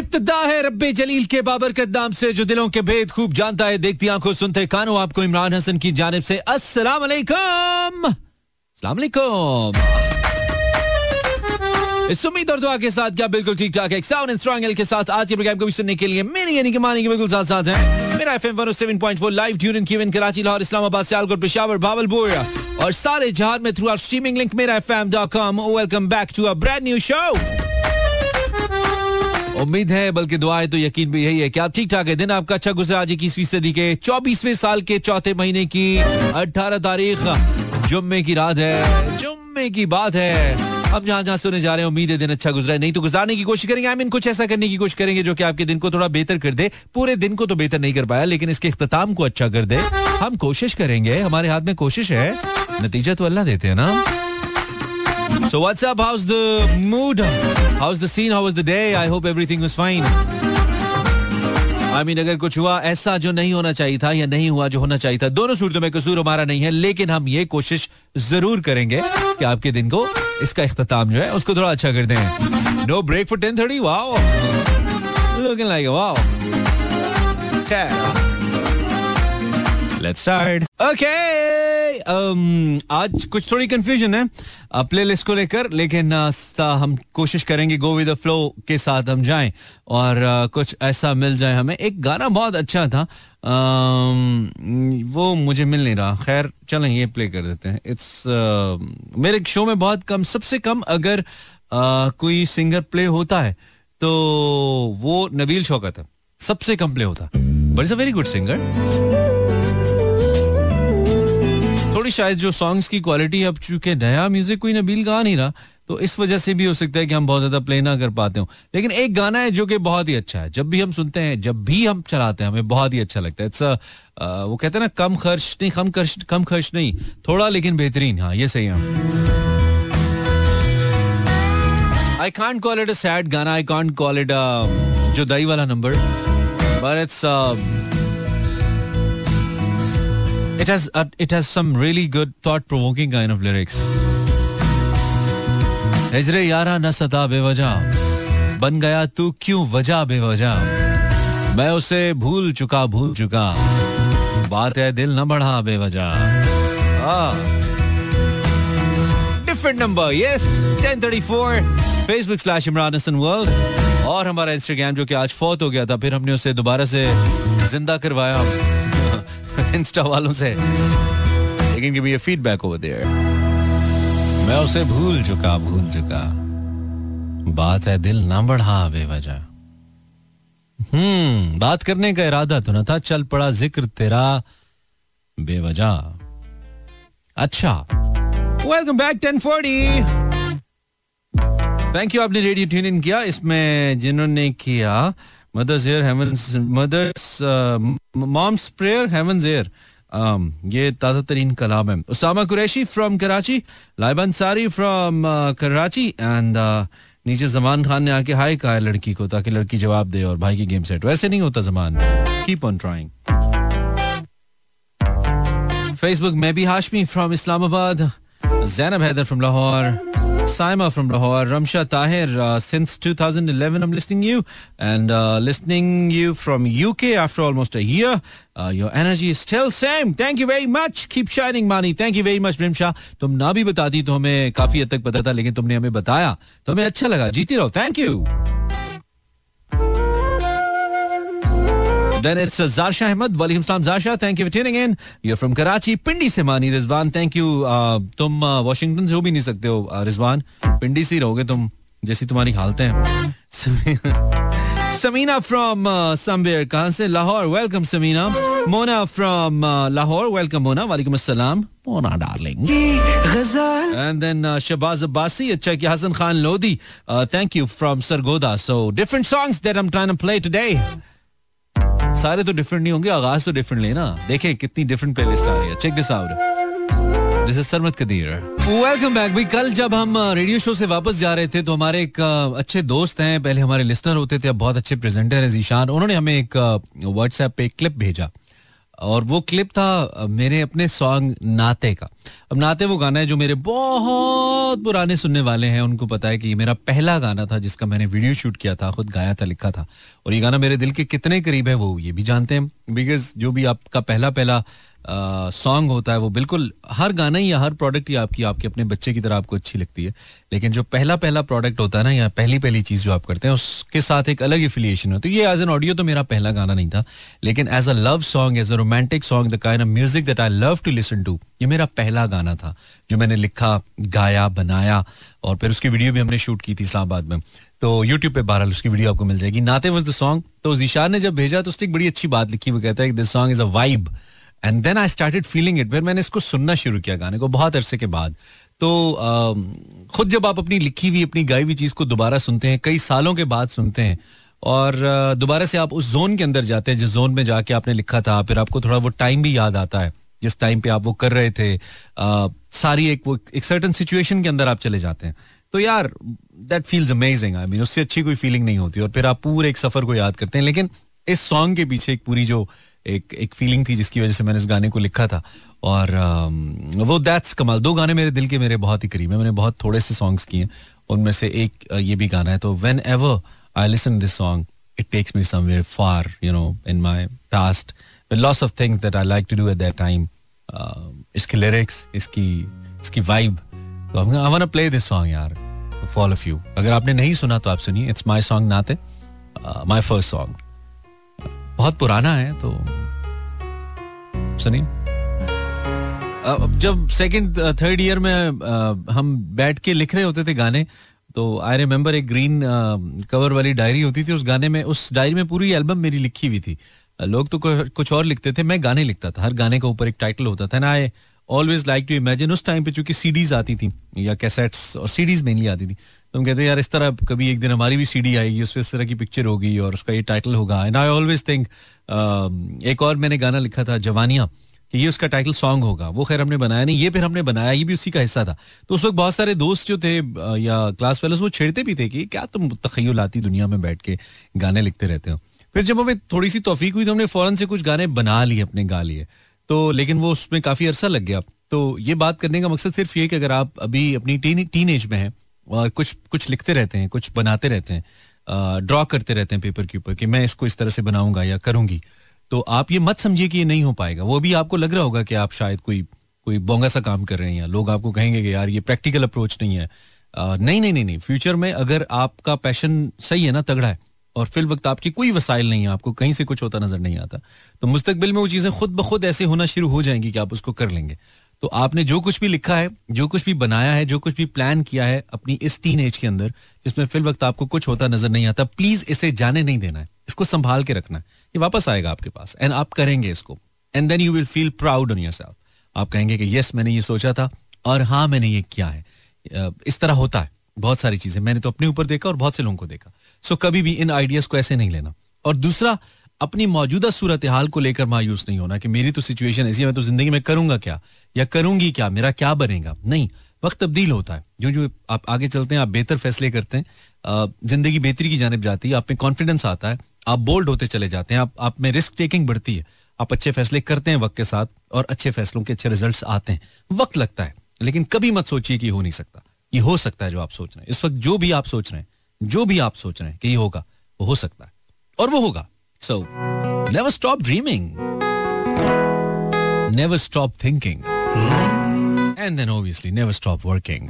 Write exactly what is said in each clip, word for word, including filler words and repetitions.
इब्तिदा है रब्बे जलील के बाबरकत नाम से जो दिलों के भेद खूब जानता है, देखती आंखों सुनते कानों। आपको इमरान हसन की जानिब से अस्सलाम वालेकुम। अस्सलाम वालेकुम। इस उम्मीद और दुआ के साथ क्या बिल्कुल ठीक ठाक है साउंड एंड स्ट्रांग एल के साथ आज के प्रोग्राम को भी सुनने के लिए मेरी यानी कि मानी के बिल्कुल साथ साथ हैं मेरा FM one O seven point four live tune in कीवन कराची, लाहौर, इस्लामाबाद, सियालकोट, पेशावर, भावलपुर और सारे जहां में थ्रू आवर स्ट्रीमिंग लिंक मेरा F M dot com. Welcome back to a brand new show. उम्मीद है बल्कि दुआएं तो यकीन भी यही है कि आप ठीक ठाक है। दिन आपका अच्छा गुजरा। आज इक्कीसवीं सदी के चौबीसवें साल के चौथे महीने की अठारह तारीख जुम्मे की रात है। जुम्मे की बात है। अब जहां जहां सुने जा रहे हैं उम्मीद है दिन अच्छा गुजरा है, नहीं तो गुजारने की कोशिश करेंगे। आई मीन कुछ ऐसा करने की कोशिश करेंगे जो कि आपके दिन को थोड़ा बेहतर कर दे। पूरे दिन को तो बेहतर नहीं कर पाया लेकिन इसके इख्तिताम को अच्छा कर दे। हम कोशिश करेंगे, हमारे हाथ में कोशिश है, नतीजा तो अल्लाह देते हैं ना। So what's up? How's the mood? How's the scene? How was the day? I hope everything was fine. I mean अगर कुछ हुआ ऐसा जो नहीं होना चाहिए था या नहीं हुआ जो होना चाहिए था, दोनों सूरतों में कसूर हमारा नहीं है, लेकिन हम ये कोशिश जरूर करेंगे कि आपके दिन को इसका इख्तिताम जो है उसको थोड़ा अच्छा कर दें। No break for ten thirty? Wow. Looking like a wow. खैर Let's start. Okay. Um, आज कुछ थोड़ी कंफ्यूजन है प्ले लिस्ट को लेकर, लेकिन uh, हम कोशिश करेंगे गो विद द फ्लो के साथ हम जाएं और uh, कुछ ऐसा मिल जाए हमें। एक गाना बहुत अच्छा था, um, वो मुझे मिल नहीं रहा। खैर चलें ये प्ले कर देते हैं। इट्स uh, मेरे शो में बहुत कम, सबसे कम अगर uh, कोई सिंगर प्ले होता है तो वो नबील शौकत है, सबसे कम प्ले होता है। But it's a very good singer. थोड़ी शायद जो सॉन्ग्स की क्वालिटी, अब चूंकि नया म्यूजिक कोई नबील गा नहीं रहा तो इस वजह से भी हो सकता है कि हम बहुत ज्यादा प्ले ना कर पाते हो। लेकिन एक गाना है जो कि बहुत ही अच्छा है, जब भी हम सुनते हैं, जब भी हम चलाते हैं, हमें बहुत ही अच्छा लगता है। इट्स वो कहते हैं ना, कम खर्च नहीं, कम खर्च कम खर्च नहीं, थोड़ा लेकिन बेहतरीन। हाँ ये सही है। I can't call it a sad गाना, I can't call it a जुदाई वाला number, but it's It has uh, it has some really good thought-provoking kind of lyrics. हिजरे यारा न सता बेवजह, बन गया तू क्यों वजह बेवजह, मैं उसे भूल चुका भूल चुका, बात है दिल न बढ़ा बेवजह। Different number, yes, ten thirty-four, Facebook slash Imran Hassan World, और हमारा Instagram जो कि आज फौत हो गया था, फिर हमने उसे दोबारा से जिंदा करवाया इंस्टा वालों से। लेकिन give me a feedback over there. मैं उसे भूल चुका भूल चुका, बात है दिल ना बढ़ा बेवजह। हम्म बात करने का इरादा तो न था, चल पड़ा जिक्र तेरा बेवजह। अच्छा, welcome back ten forty. Thank you, आपने रेडियो ट्यून इन किया। इसमें जिन्होंने किया mothers air heavens, mothers moms prayer heavens air, ये ताज़ा तरीन कलाम है। Usama Qureshi from Karachi, Laiba Ansari from Karachi and नीचे जमान खान ने आके हाय कहा लड़की को ताकि लड़की जवाब दे और भाई की गेम सेट। वैसे नहीं होता Zaman, keep on trying. Facebook में भी Hashmi from Islamabad, Zainab Haider from Lahore, Saima from Lahore, Ramsha Tahir, uh, since twenty eleven I'm listening you and uh, listening you from U K after almost a year. Uh, your energy is still same. Thank you very much. Keep shining, Mani. Thank you very much, Rimsha. तुम ना भी बताती तो हमें काफी हद तक पता था, लेकिन तुमने हमें बताया तो हमें अच्छा लगा। जीती रहो। Thank you. Then it's uh, Zarsha Ahmed. Walaikum salam Zarsha. Thank you for tuning in. You're from Karachi. Pindi se Mani Rizwan. Thank you. Uh, तुम वॉशिंगटन uh, से हो भी नहीं सकते हो uh, रिजवान, पिंडी से रहोगे तुम, जैसी तुम्हारी हालतें हैं। Samina from uh, somewhere, कहाँ से? Lahore. Welcome Samina. Mona from uh, Lahore. Welcome Mona. Walaikum assalam. Mona darling. And then uh, Shabaz Abbasi. अच्छा कि Hasan Khan Lodhi. Uh, thank you from Sargoda. So different songs that I'm trying to play today. सारे तो different नहीं होंगे, आगाज तो different लेना। देखें कितनी डिफरेंट प्लेलिस्ट आ रही है। Check this out, this is Sarmad Qadeer. Welcome back भाई। कल जब हम रेडियो शो से वापस जा रहे थे तो हमारे एक अच्छे दोस्त हैं, पहले हमारे लिसनर होते थे, अब बहुत अच्छे प्रेजेंटर हैं, जीशान। उन्होंने हमें एक व्हाट्सएप पे एक क्लिप भेजा और वो क्लिप था मेरे अपने सॉन्ग नाते का. अब नाते वो गाना है जो मेरे बहुत पुराने सुनने वाले हैं, उनको पता है कि ये मेरा पहला गाना था जिसका मैंने वीडियो शूट किया था, खुद गाया था, लिखा था. और ये गाना मेरे दिल के कितने करीब है वो ये भी जानते हैं, बिकॉज जो भी आपका पहला पहला सॉन्ग होता है वो बिल्कुल हर गाना ही या हर प्रोडक्ट ही आपकी आपके अपने बच्चे की तरह आपको अच्छी लगती है, लेकिन जो पहला पहला प्रोडक्ट होता है ना या पहली पहली चीज जो आप करते हैं उसके साथ एक अलग एफिलिएशन होती है. ये एज एन ऑडियो तो मेरा पहला गाना नहीं था, लेकिन as a love song, as a romantic song, the kind of music that I love to listen to, ये मेरा पहला गाना था जो मैंने लिखा, गाया, बनाया और फिर उसकी वीडियो भी हमने शूट की थी इस्लामाबाद में. तो यूट्यूब पे बहरहाल उसकी वीडियो आपको मिल जाएगी. नाते वाज द सॉन्ग. तो ज़ीशान ने जब भेजा तो उसने एक बड़ी अच्छी बात लिखी, वो कहता है this song is a vibe and then I started feeling it. फिर मैंने इसको सुनना शुरू किया गाने को बहुत अरसे के बाद. तो खुद जब आप अपनी लिखी हुई अपनी गाई हुई चीज को दोबारा सुनते हैं, कई सालों के बाद सुनते हैं और दोबारा से आप उस जोन के अंदर जाते हैं जिस जोन में जाके आपने लिखा था, फिर आपको थोड़ा वो टाइम भी याद आता है जिस टाइम पे आप वो कर रहे थे, आ, सारी एक वो एक सर्टेन सिचुएशन के अंदर आप चले जाते हैं. तो यार that feels amazing. I mean उससे अच्छी कोई फीलिंग नहीं होती और फिर आप पूरे एक सफर को याद करते हैं. लेकिन इस सॉन्ग के पीछे एक पूरी जो एक एक फीलिंग थी जिसकी वजह से मैंने इस गाने को लिखा था और um, वो दैट्स कमाल. दो गाने मेरे दिल के मेरे बहुत ही करीब है, मैंने बहुत थोड़े से सॉन्ग्स किए, उनमें से एक ये भी गाना है. तो whenever I listen this song it takes me somewhere far, you know, in my past with lots of things that I like to do at that time. इसके लिरिक्स, इसकी इसकी वाइब. तो I want to play this song यार for all of you. अगर आपने नहीं सुना तो आप सुनिए. इट्स माय सॉन्ग नाते, माय फर्स्ट सॉन्ग. बहुत पुराना है तो सुनिए. जब सेकंड थर्ड ईयर में हम बैठ के लिख रहे होते थे गाने, तो आई रिमेम्बर एक ग्रीन कवर वाली डायरी होती थी. उस गाने में, उस डायरी में पूरी एल्बम मेरी लिखी हुई थी. लोग तो कुछ और लिखते थे, मैं गाने लिखता था. हर गाने के ऊपर एक टाइटल होता था. ना I always like to imagine, उस टाइम पे चूंकि सीडीज आती थी या कैसेट्स और सीडीज मेनली आती थी, तो हम कहते हैं यार इस तरह कभी एक दिन हमारी भी सीडी आएगी, उसमें इस तरह की पिक्चर होगी और उसका ये टाइटल होगा. एंड आई ऑलवेज थिंक, एक और मैंने गाना लिखा था जवानियां, कि ये उसका टाइटल सॉन्ग होगा. वो खैर हमने बनाया नहीं, ये फिर हमने बनाया, ये भी उसी का हिस्सा था. तो उस वक्त बहुत सारे दोस्त जो थे या क्लास फेलोज वो छेड़ते भी थे कि क्या तुम तखय्युलाती दुनिया में बैठ के गाने लिखते रहते हो. फिर जब हमें थोड़ी सी तौफीक हुई तो हमने फौरन से कुछ गाने बना लिए, अपने गा लिए. तो लेकिन वो उसमें काफी अरसा लग गया. तो ये बात करने का मकसद सिर्फ ये कि अगर आप अभी अपनी टीन टीन एज में हैं और कुछ कुछ लिखते रहते हैं, कुछ बनाते रहते हैं, ड्रॉ करते रहते हैं पेपर के ऊपर कि मैं इसको इस तरह से बनाऊंगा या करूंगी, तो आप ये मत समझिए कि ये नहीं हो पाएगा. वो भी आपको लग रहा होगा कि आप शायद कोई कोई बोंगा सा काम कर रहे हैं या लोग आपको कहेंगे कि यार ये प्रैक्टिकल अप्रोच नहीं है. आ, नहीं नहीं नहीं नहीं फ्यूचर में अगर आपका पैशन सही है ना, तगड़ा है, और फिल वक्त आपकी कोई वसाइल नहीं है, आपको कहीं से कुछ होता नजर नहीं आता, तो मुस्तकबिल में वो चीजें खुद ब खुद ऐसे होना शुरू हो जाएंगी कि आप उसको कर लेंगे. तो आपने जो कुछ भी लिखा है, जो कुछ भी बनाया है, जो कुछ भी प्लान किया है अपनी इस टीन एज के अंदर, जिसमें फिल वक्त आपको कुछ होता नजर नहीं आता, प्लीज इसे जाने नहीं देना है. इसको संभाल के रखना है. ये वापस आएगा आपके पास एंड आप करेंगे इसको, and then you will feel proud on yourself. आप कहेंगे कि यस मैंने ये सोचा था और हाँ मैंने ये किया है. इस तरह होता है बहुत सारी चीजें, मैंने तो अपने ऊपर देखा और बहुत से लोगों को देखा. सो कभी भी इन आइडियाज को ऐसे नहीं लेना. और दूसरा, अपनी मौजूदा सूरत हाल को लेकर मायूस नहीं होना कि मेरी तो सिचुएशन ऐसी है, मैं तो जिंदगी में करूंगा क्या या करूंगी क्या, मेरा क्या बनेगा. नहीं, वक्त तब्दील होता है. जो जो आप आगे चलते हैं, आप बेहतर फैसले करते हैं, जिंदगी बेहतरी की जानिब जाती है, आप में कॉन्फिडेंस आता है, आप बोल्ड होते चले जाते हैं, आप आप में रिस्क टेकिंग बढ़ती है, आप अच्छे फैसले करते हैं वक्त के साथ और अच्छे फैसलों के अच्छे रिजल्ट्स आते हैं. वक्त लगता है, लेकिन कभी मत सोचिए कि हो नहीं सकता. ये हो सकता है जो आप सोच रहे हैं. इस वक्त जो भी आप सोच रहे हैं, जो भी आप सोच रहे हैं कि ये होगा, वो हो सकता है और वो होगा. So, never stop dreaming. Never stop thinking. And then obviously never stop working.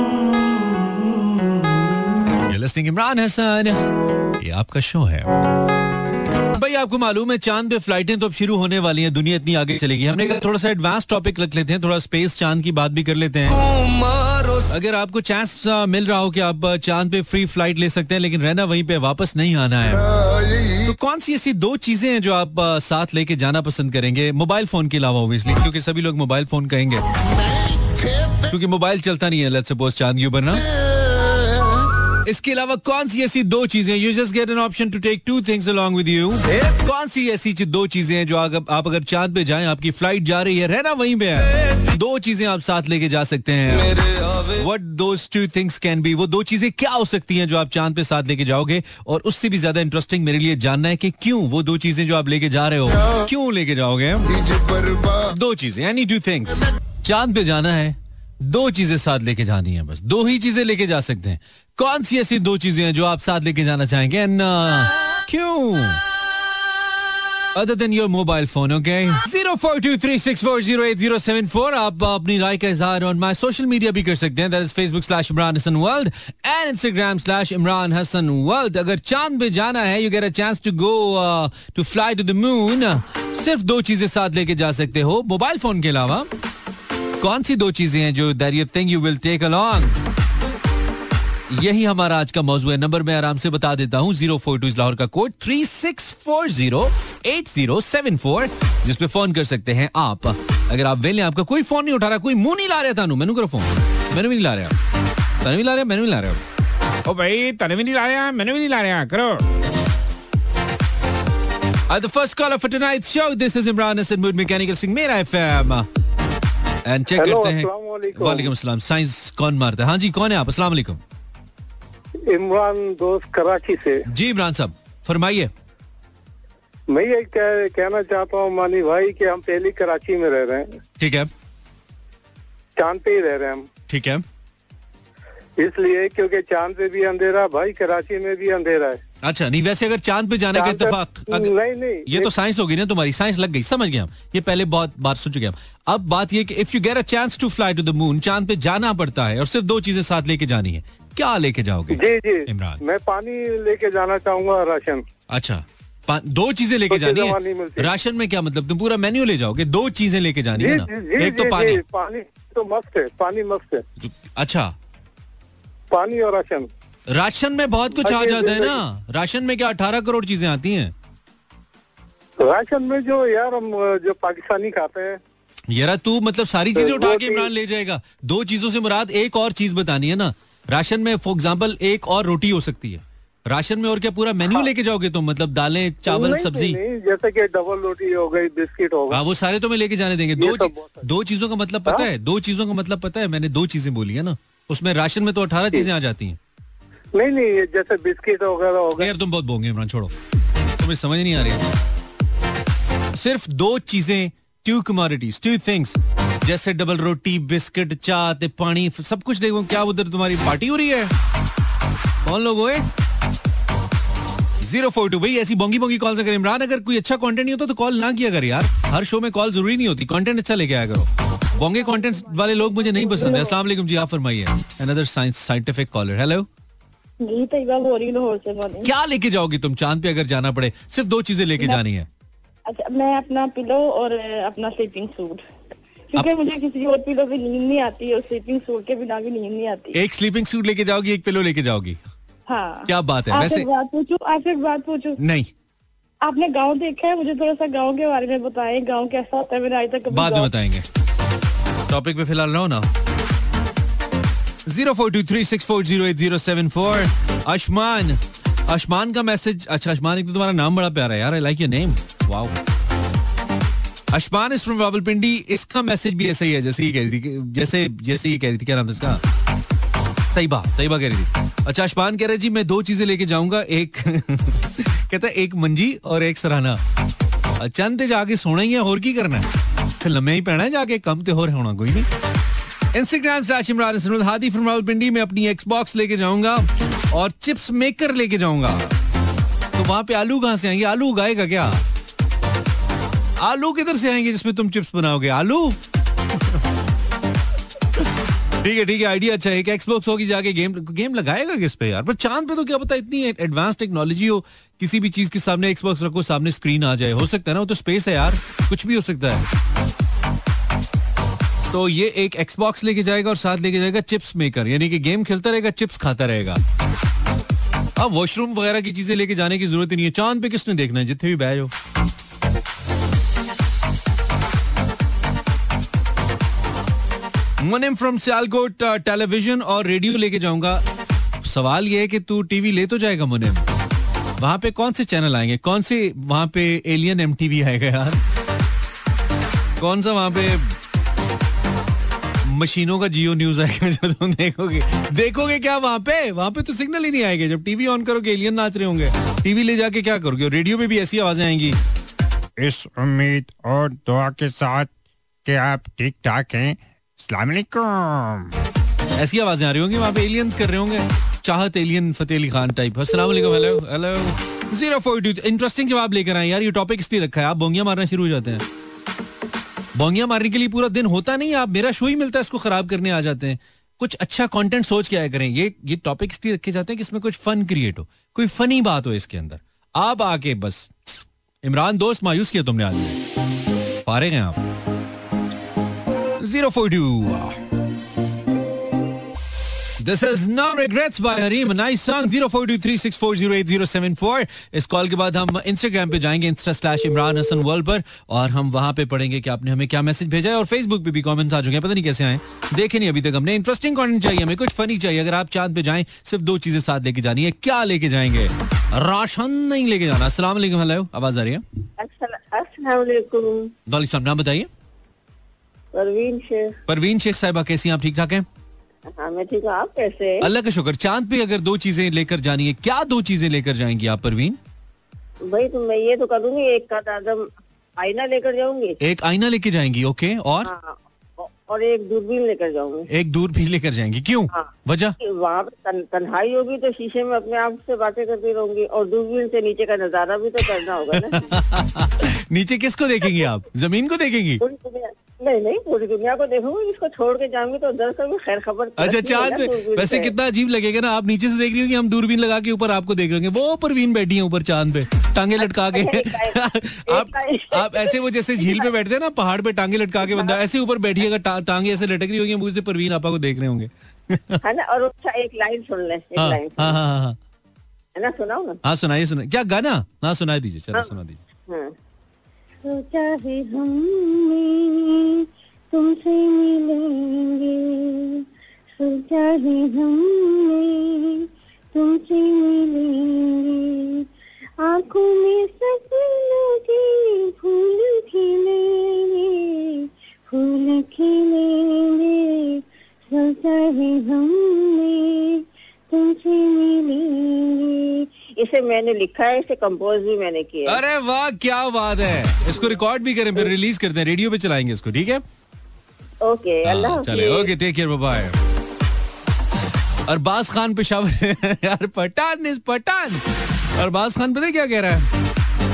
You're listening Imran Hassan. ये आपका शो है. भाई आपको मालूम है चांद पे फ्लाइटें तो अब शुरू होने वाली हैं, दुनिया इतनी आगे चलेगी. हमने कहा थोड़ा सा एडवांस टॉपिक रख लेते हैं, थोड़ा स्पेस चांद की बात भी कर लेते हैं. अगर आपको चांस मिल रहा हो कि आप चांद पे फ्री फ्लाइट ले सकते हैं लेकिन रहना वहीं पे, वापस नहीं आना है, तो कौन सी ऐसी दो चीजें हैं जो आप साथ लेके जाना पसंद करेंगे? मोबाइल फोन के अलावा ऑब्वियसली, क्योंकि सभी लोग मोबाइल फोन कहेंगे क्योंकि मोबाइल चलता नहीं है लेट्स सपोज चांद के ऊपर ना. इसके अलावा कौन सी ऐसी दो चीजें, you just get an option to take two things along with you, कौन सी ऐसी दो चीजें हैं जो आप, आप अगर चांद पे जाएं, आपकी फ्लाइट जा रही है, रहना वहीं पे है, दो चीजें आप साथ लेके जा सकते हैं. What those two things can be, वो दो चीजें क्या हो सकती हैं जो आप चांद पे साथ लेके जाओगे. और उससे भी ज्यादा इंटरेस्टिंग मेरे लिए जानना है कि क्यों वो दो चीजें जो आप लेके जा रहे हो क्यों लेके जाओगे. दो चीजें, एनी टू थिंग्स. चांद पे जाना है, दो चीजें साथ लेके जानी है, बस दो ही चीजें लेके जा सकते हैं. कौन सी ऐसी दो चीजें हैं जो आप साथ लेके जाना चाहेंगे एंड क्यों? Other than your mobile phone, okay? zero four two three six four zero eight zero seven four. आप अपनी राय का इज़हार on my social media भी कर सकते हैं. That is Facebook slash Imran Hassan World and Instagram slash Imran Hassan World. अगर चांद पे जाना है, you get a chance to go uh, to fly to the moon. सिर्फ दो चीजें साथ लेके जा सकते हो मोबाइल फोन के अलावा. कौन सी दो चीजें हैं जो that you think you will take along? यही हमारा आज का मौजू है. नंबर मैं आराम से बता देता हूँ. जीरो फोर टू लाहौर का code three six four zero eight zero seven four, जिस पे फोन कर सकते हैं आप. अगर आप वेले, आपका कोई फोन नहीं उठा रहा, कोई मुंह नहीं ला रहा, तानू मैनू करो फोन, मैंने भी नहीं ला रहा, तानू भी ला रहा, मैंने भी ला रहा. ओ भाई तानू भी नहीं ला रहा, मैंने भी नहीं ला रहा, करो. The first caller for tonight's show. This is Imran Hassan Mood Mechanical Singh Mera F M. And check करते हैं. वालेकुम अस्सलाम. साइंस कौन मारता है? हाँ जी, कौन है आप? अस्सलाम वालेकुम. इमरान दोस्त कराची से. जी इमरान साहब फरमाइए. मैं ये कह, कहना चाहता हूँ मानी भाई कि हम पहले कराची में रह रहे हैं. ठीक है. चांद पे ही रह रहे हैं हम. ठीक है. इसलिए क्योंकि चांद पे भी अंधेरा, भाई कराची में भी अंधेरा है. अच्छा, नहीं वैसे अगर चांद पे जाने का इत्तेफाक, नहीं नहीं ये तो साइंस होगी ना तुम्हारी, साइंस लग गई, समझ गए हम. ये पहले बहुत बार सुन चुके हम. अब बात ये कि if you get a chance to fly to the moon, चांद पे जाना पड़ता है और सिर्फ दो चीजें साथ लेके जानी है, क्या लेके जाओगे? जी जी इमरान. मैं पानी लेके जाना चाहूंगा, राशन. अच्छा, दो चीजें लेके जानी है. राशन में क्या मतलब, तुम पूरा मेन्यू ले जाओगे? दो चीजें लेके जानी है ना. एक तो पानी. पानी तो मस्त है, पानी मस्त है. अच्छा, पानी और राशन. राशन में बहुत कुछ आ जाता है ना. राशन में क्या अठारह करोड़ चीजें आती हैं राशन में. जो यार हम जो पाकिस्तानी खाते हैं यार, तू मतलब सारी चीजें उठा के इमरान ले जाएगा. दो चीजों से मुराद एक और चीज बतानी है ना. राशन में फॉर एग्जांपल एक और रोटी हो सकती है राशन में, और क्या पूरा मेन्यू हाँ. लेके जाओगे तुम? मतलब दालें, चावल, सब्जी, जैसे कि डबल रोटी हो गई, बिस्किट हो गया, हाँ वो सारे तो मैं लेके जाने देंगे. दो दो चीजों का मतलब पता है? दो चीजों का मतलब पता है? मैंने दो चीजें बोली है ना. उसमें राशन में तो अठारह चीजें आ जाती हैं. नहीं नहीं, जैसे बिस्किट वगैरह हो गया. यार तुम बहुत बोंगे इमरान, छोड़ो, तुम्हें समझ नहीं आ रही. सिर्फ दो चीजें, टू कमोडिटीज, टू थिंग्स, जैसे डबल रोटी, बिस्किट, चाय, पानी, सब कुछ. देखो क्या उधर तुम्हारी पार्टी हो रही है? कौन लोग हुए? जीरो फोर टू भाई ऐसी बोंगी बोंगी कॉल से कर. इमरान अगर कोई अच्छा कंटेंट नहीं होता तो कॉल ना किया कर यार. हर शो में कॉल जरूरी नहीं होती, कंटेंट अच्छा लेके आया करो. बोंगे कंटेंट वाले लोग मुझे नहीं पसंद है. अस्सलाम वालेकुम जी, आप फरमाइए. Another science scientific caller. Hello जी, तैयबा बोल रही हूं लाहौर से. क्या लेके जाओगी तुम चांद पे अगर जाना पड़े? सिर्फ दो चीजें लेके जानी है. अच्छा, मैं अपना पिलो और अपना स्लीपिंग सूट, क्योंकि मुझे किसी और पिलो पे नींद नहीं आती और स्लीपिंग सूट के बिना भी नींद नहीं आती. एक स्लीपिंग सूट लेके जाओगी, एक पिलो लेके जाओगी? हाँ. क्या बात है. वैसे बात पूछूं आपसे, एक बात पूछूं? नहीं. आपने गांव देखा है? मुझे थोड़ा सा गांव के बारे में बताएं. गांव कैसा होता है? मैंने आज तक बाद में बताएंगे. टॉपिक पे फिलहाल रहो ना. Zero four two three six four zero eight zero seven four. Asman, Asman का मैसेज. अच्छा आशमान, एक तो तुम्हारा नाम बड़ा प्यारा है यार. I like your name. Wow. Asman is from Rawalpindi. इसका मैसेज भी ऐसा ही है जैसे ये कह रही थी, जैसे जैसे ये कह रही थी. क्या नाम था इसका? तैयबा. तैयबा कह रही थी. अच्छा, आशमान कह रहे जी मैं दो चीजें लेके जाऊंगा. एक कहता है एक मंजी और एक सराहना. चंद जाके सोना ही है, और की करना है? फिर लम्बे ही पहना है जाके, कम ते होर होना कोई नहीं. इंस्टाग्राम से इमरान हसन हादी फ्रॉम रावलपिंडी में अपनी एक्सबॉक्स लेके जाऊंगा और चिप्स मेकर लेके जाऊंगा. तो वहां पे आलू कहां से आएंगे? आलू उगाएगा क्या? आलू किधर से आएंगे जिसमें तुम चिप्स बनाओगे? आलू. ठीक है ठीक है, आइडिया अच्छा है. एक एक्सबॉक्स होगी, जाके गेम गेम लगाएगा किस पे यार? पर चांद पे तो क्या पता इतनी एडवांस टेक्नोलॉजी हो, किसी भी चीज के सामने एक्सबॉक्स रखो, सामने स्क्रीन आ जाए. हो सकता है ना, वो तो स्पेस है यार, कुछ भी हो सकता है. तो ये एक एक्सबॉक्स लेके जाएगा और साथ लेके जाएगा चिप्स मेकर, यानी कि गेम खेलता रहेगा, चिप्स खाता रहेगा. अब वॉशरूम वगैरह की चीजें लेके जाने की जरूरत ही नहीं है. चांद पे किसने देखना है? जितने भी बैज हो. मुनिम फ्रॉम सियालकोट टेलीविजन और रेडियो लेके जाऊंगा. सवाल ये है कि तू टीवी ले तो जाएगा मुनीम, वहां पे कौन से चैनल आएंगे, कौन से वहां पे एलियन एमटीवी आएगा यार, कौन सा वहां पे मशीनों का जियो न्यूज आएगा जो तुम देखोगे देखोगे क्या वहां पे? वहां पे तो सिग्नल ही नहीं आएगा। जब टीवी ऑन करोगे एलियन नाच रहे होंगे, टीवी ले जाके क्या करोगे? रेडियो में भी ऐसी आवाजें आएंगी, इस उम्मीद और दुआ के साथ कि आप ठीक ठाक हैं, अस्सलाम वालेकुम, ऐसी आवाजें आ रही होंगी। वहां पे एलियंस कर रहे होंगे, चाहत एलियन फतेह अली खान टाइप। अस्सलाम वालेकुम, hello hello zero four two. Interesting जवाब लेकर आए यार, ये टॉपिक इसलिए रखा है, आप बोंगियां मारना शुरू हो जाते हैं। बोंगियां मारने के लिए पूरा दिन होता नहीं, आप मेरा शो ही मिलता है इसको खराब करने आ जाते हैं। कुछ अच्छा कंटेंट सोच के आया करें। ये ये टॉपिक इसलिए रखे जाते हैं कि इसमें कुछ फन क्रिएट हो, कोई फनी बात हो इसके अंदर। आप आके बस इमरान दोस्त मायूस किया तुमने आज, फारिग हैं आप। Zero four two This is No Regrets by Harim, a nice song. zero four two three six four zero eight zero seven four. इस कॉल के बाद हम इंस्टाग्राम पे जाएंगे, Insta slash Imran Hasan world पर, और हम वहां पे पढ़ेंगे कि आपने हमें क्या मैसेज भेजा है। और फेसबुक पे भी कमेंट्स आ चुके हैं, पता नहीं कैसे आए, देखे नहीं अभी तक हमने। इंटरेस्टिंग कंटेंट चाहिए हमें, कुछ फनी चाहिए। अगर आप चांद पे जाएं सिर्फ दो चीजें साथ लेके जानी है, क्या लेके जाएंगे? राशन नहीं लेके जाना। अस्सलाम वालेकुम, हेलो, आवाज आ रही है? अस्सलाम वालेकुम। वालेकुम, नाम बताइए। परवीन शेख। परवीन शेख साहिबा, कैसी हैं आप? ठीक ठाक हैं? हाँ मैं ठीक हूँ, आप कैसे हैं? अल्लाह का शुक्र। चांद पे अगर दो चीजें लेकर जानी है, क्या दो चीजें लेकर जाएंगी आप परवीन? भाई तो मैं ये तो करूँगी, एक का दादम आईना लेकर जाऊंगी। एक आईना लेके जाएंगी, ओके, और हाँ, और एक दूरबीन लेकर जाऊंगी। एक दूरबीन लेकर जाएंगी, क्यों? हाँ, वजह? वहाँ पे तन, तन्हाई होगी तो शीशे में अपने आप से बातें करती रहूंगी, और दूरबीन से नीचे का नजारा भी तो करना होगा ना। नीचे किसको देखेंगी आप? जमीन को देखेंगी? नहीं नहीं, पूरी दुनिया को देखूंगी, इसको छोड़ के जाऊंगी तो दरअसल भी खैर खबर। अच्छा, चांद पे वैसे कितना अजीब लगेगा ना, आप नीचे से देख रही होंगी, हम दूरबीन लगा के ऊपर आपको देख रहे होंगे, वो परवीन बैठी है ऊपर चांद पे टांगे लटका के। आप आप ऐसे वो जैसे झील पे बैठते हैं ना, पहाड़ पे टांगे लटका के बंदा ऐसे ऊपर बैठिएगा, टांगे ऐसे लटक रही होगी, मुझे परवीन आपा को देख रहे होंगे। है ना? और अच्छा एक लाइन सुन ले, एक लाइन। हाँ हाँ हाँ, है ना? सुनाओ ना। हाँ सुनाइए, सुनाइए। क्या गाना? हाँ सुनाई दीजिए, चलो सुना दीजिए। सोचा है हमने तुमसे मिलेंगे, सोचा है हमने तुमसे मिलेंगे, आंखों में सपनों के फूल खिलेंगे, फूल खिलेंगे, सोचा है हमने तुमसे मिलेंगे। इसे मैंने लिखा है, इसे कंपोज भी मैंने किया है। अरे वाह, क्या बात है। इसको रिकॉर्ड भी करें, फिर रिलीज करते हैं, रेडियो पे चलाएंगे इसको, ठीक है? ओके, अल्लाह चले, okay, take care, bye bye. Arbaz Khan Peshawar यार, पठान इज पठान। अरबाज खान पता है क्या कह रहा है?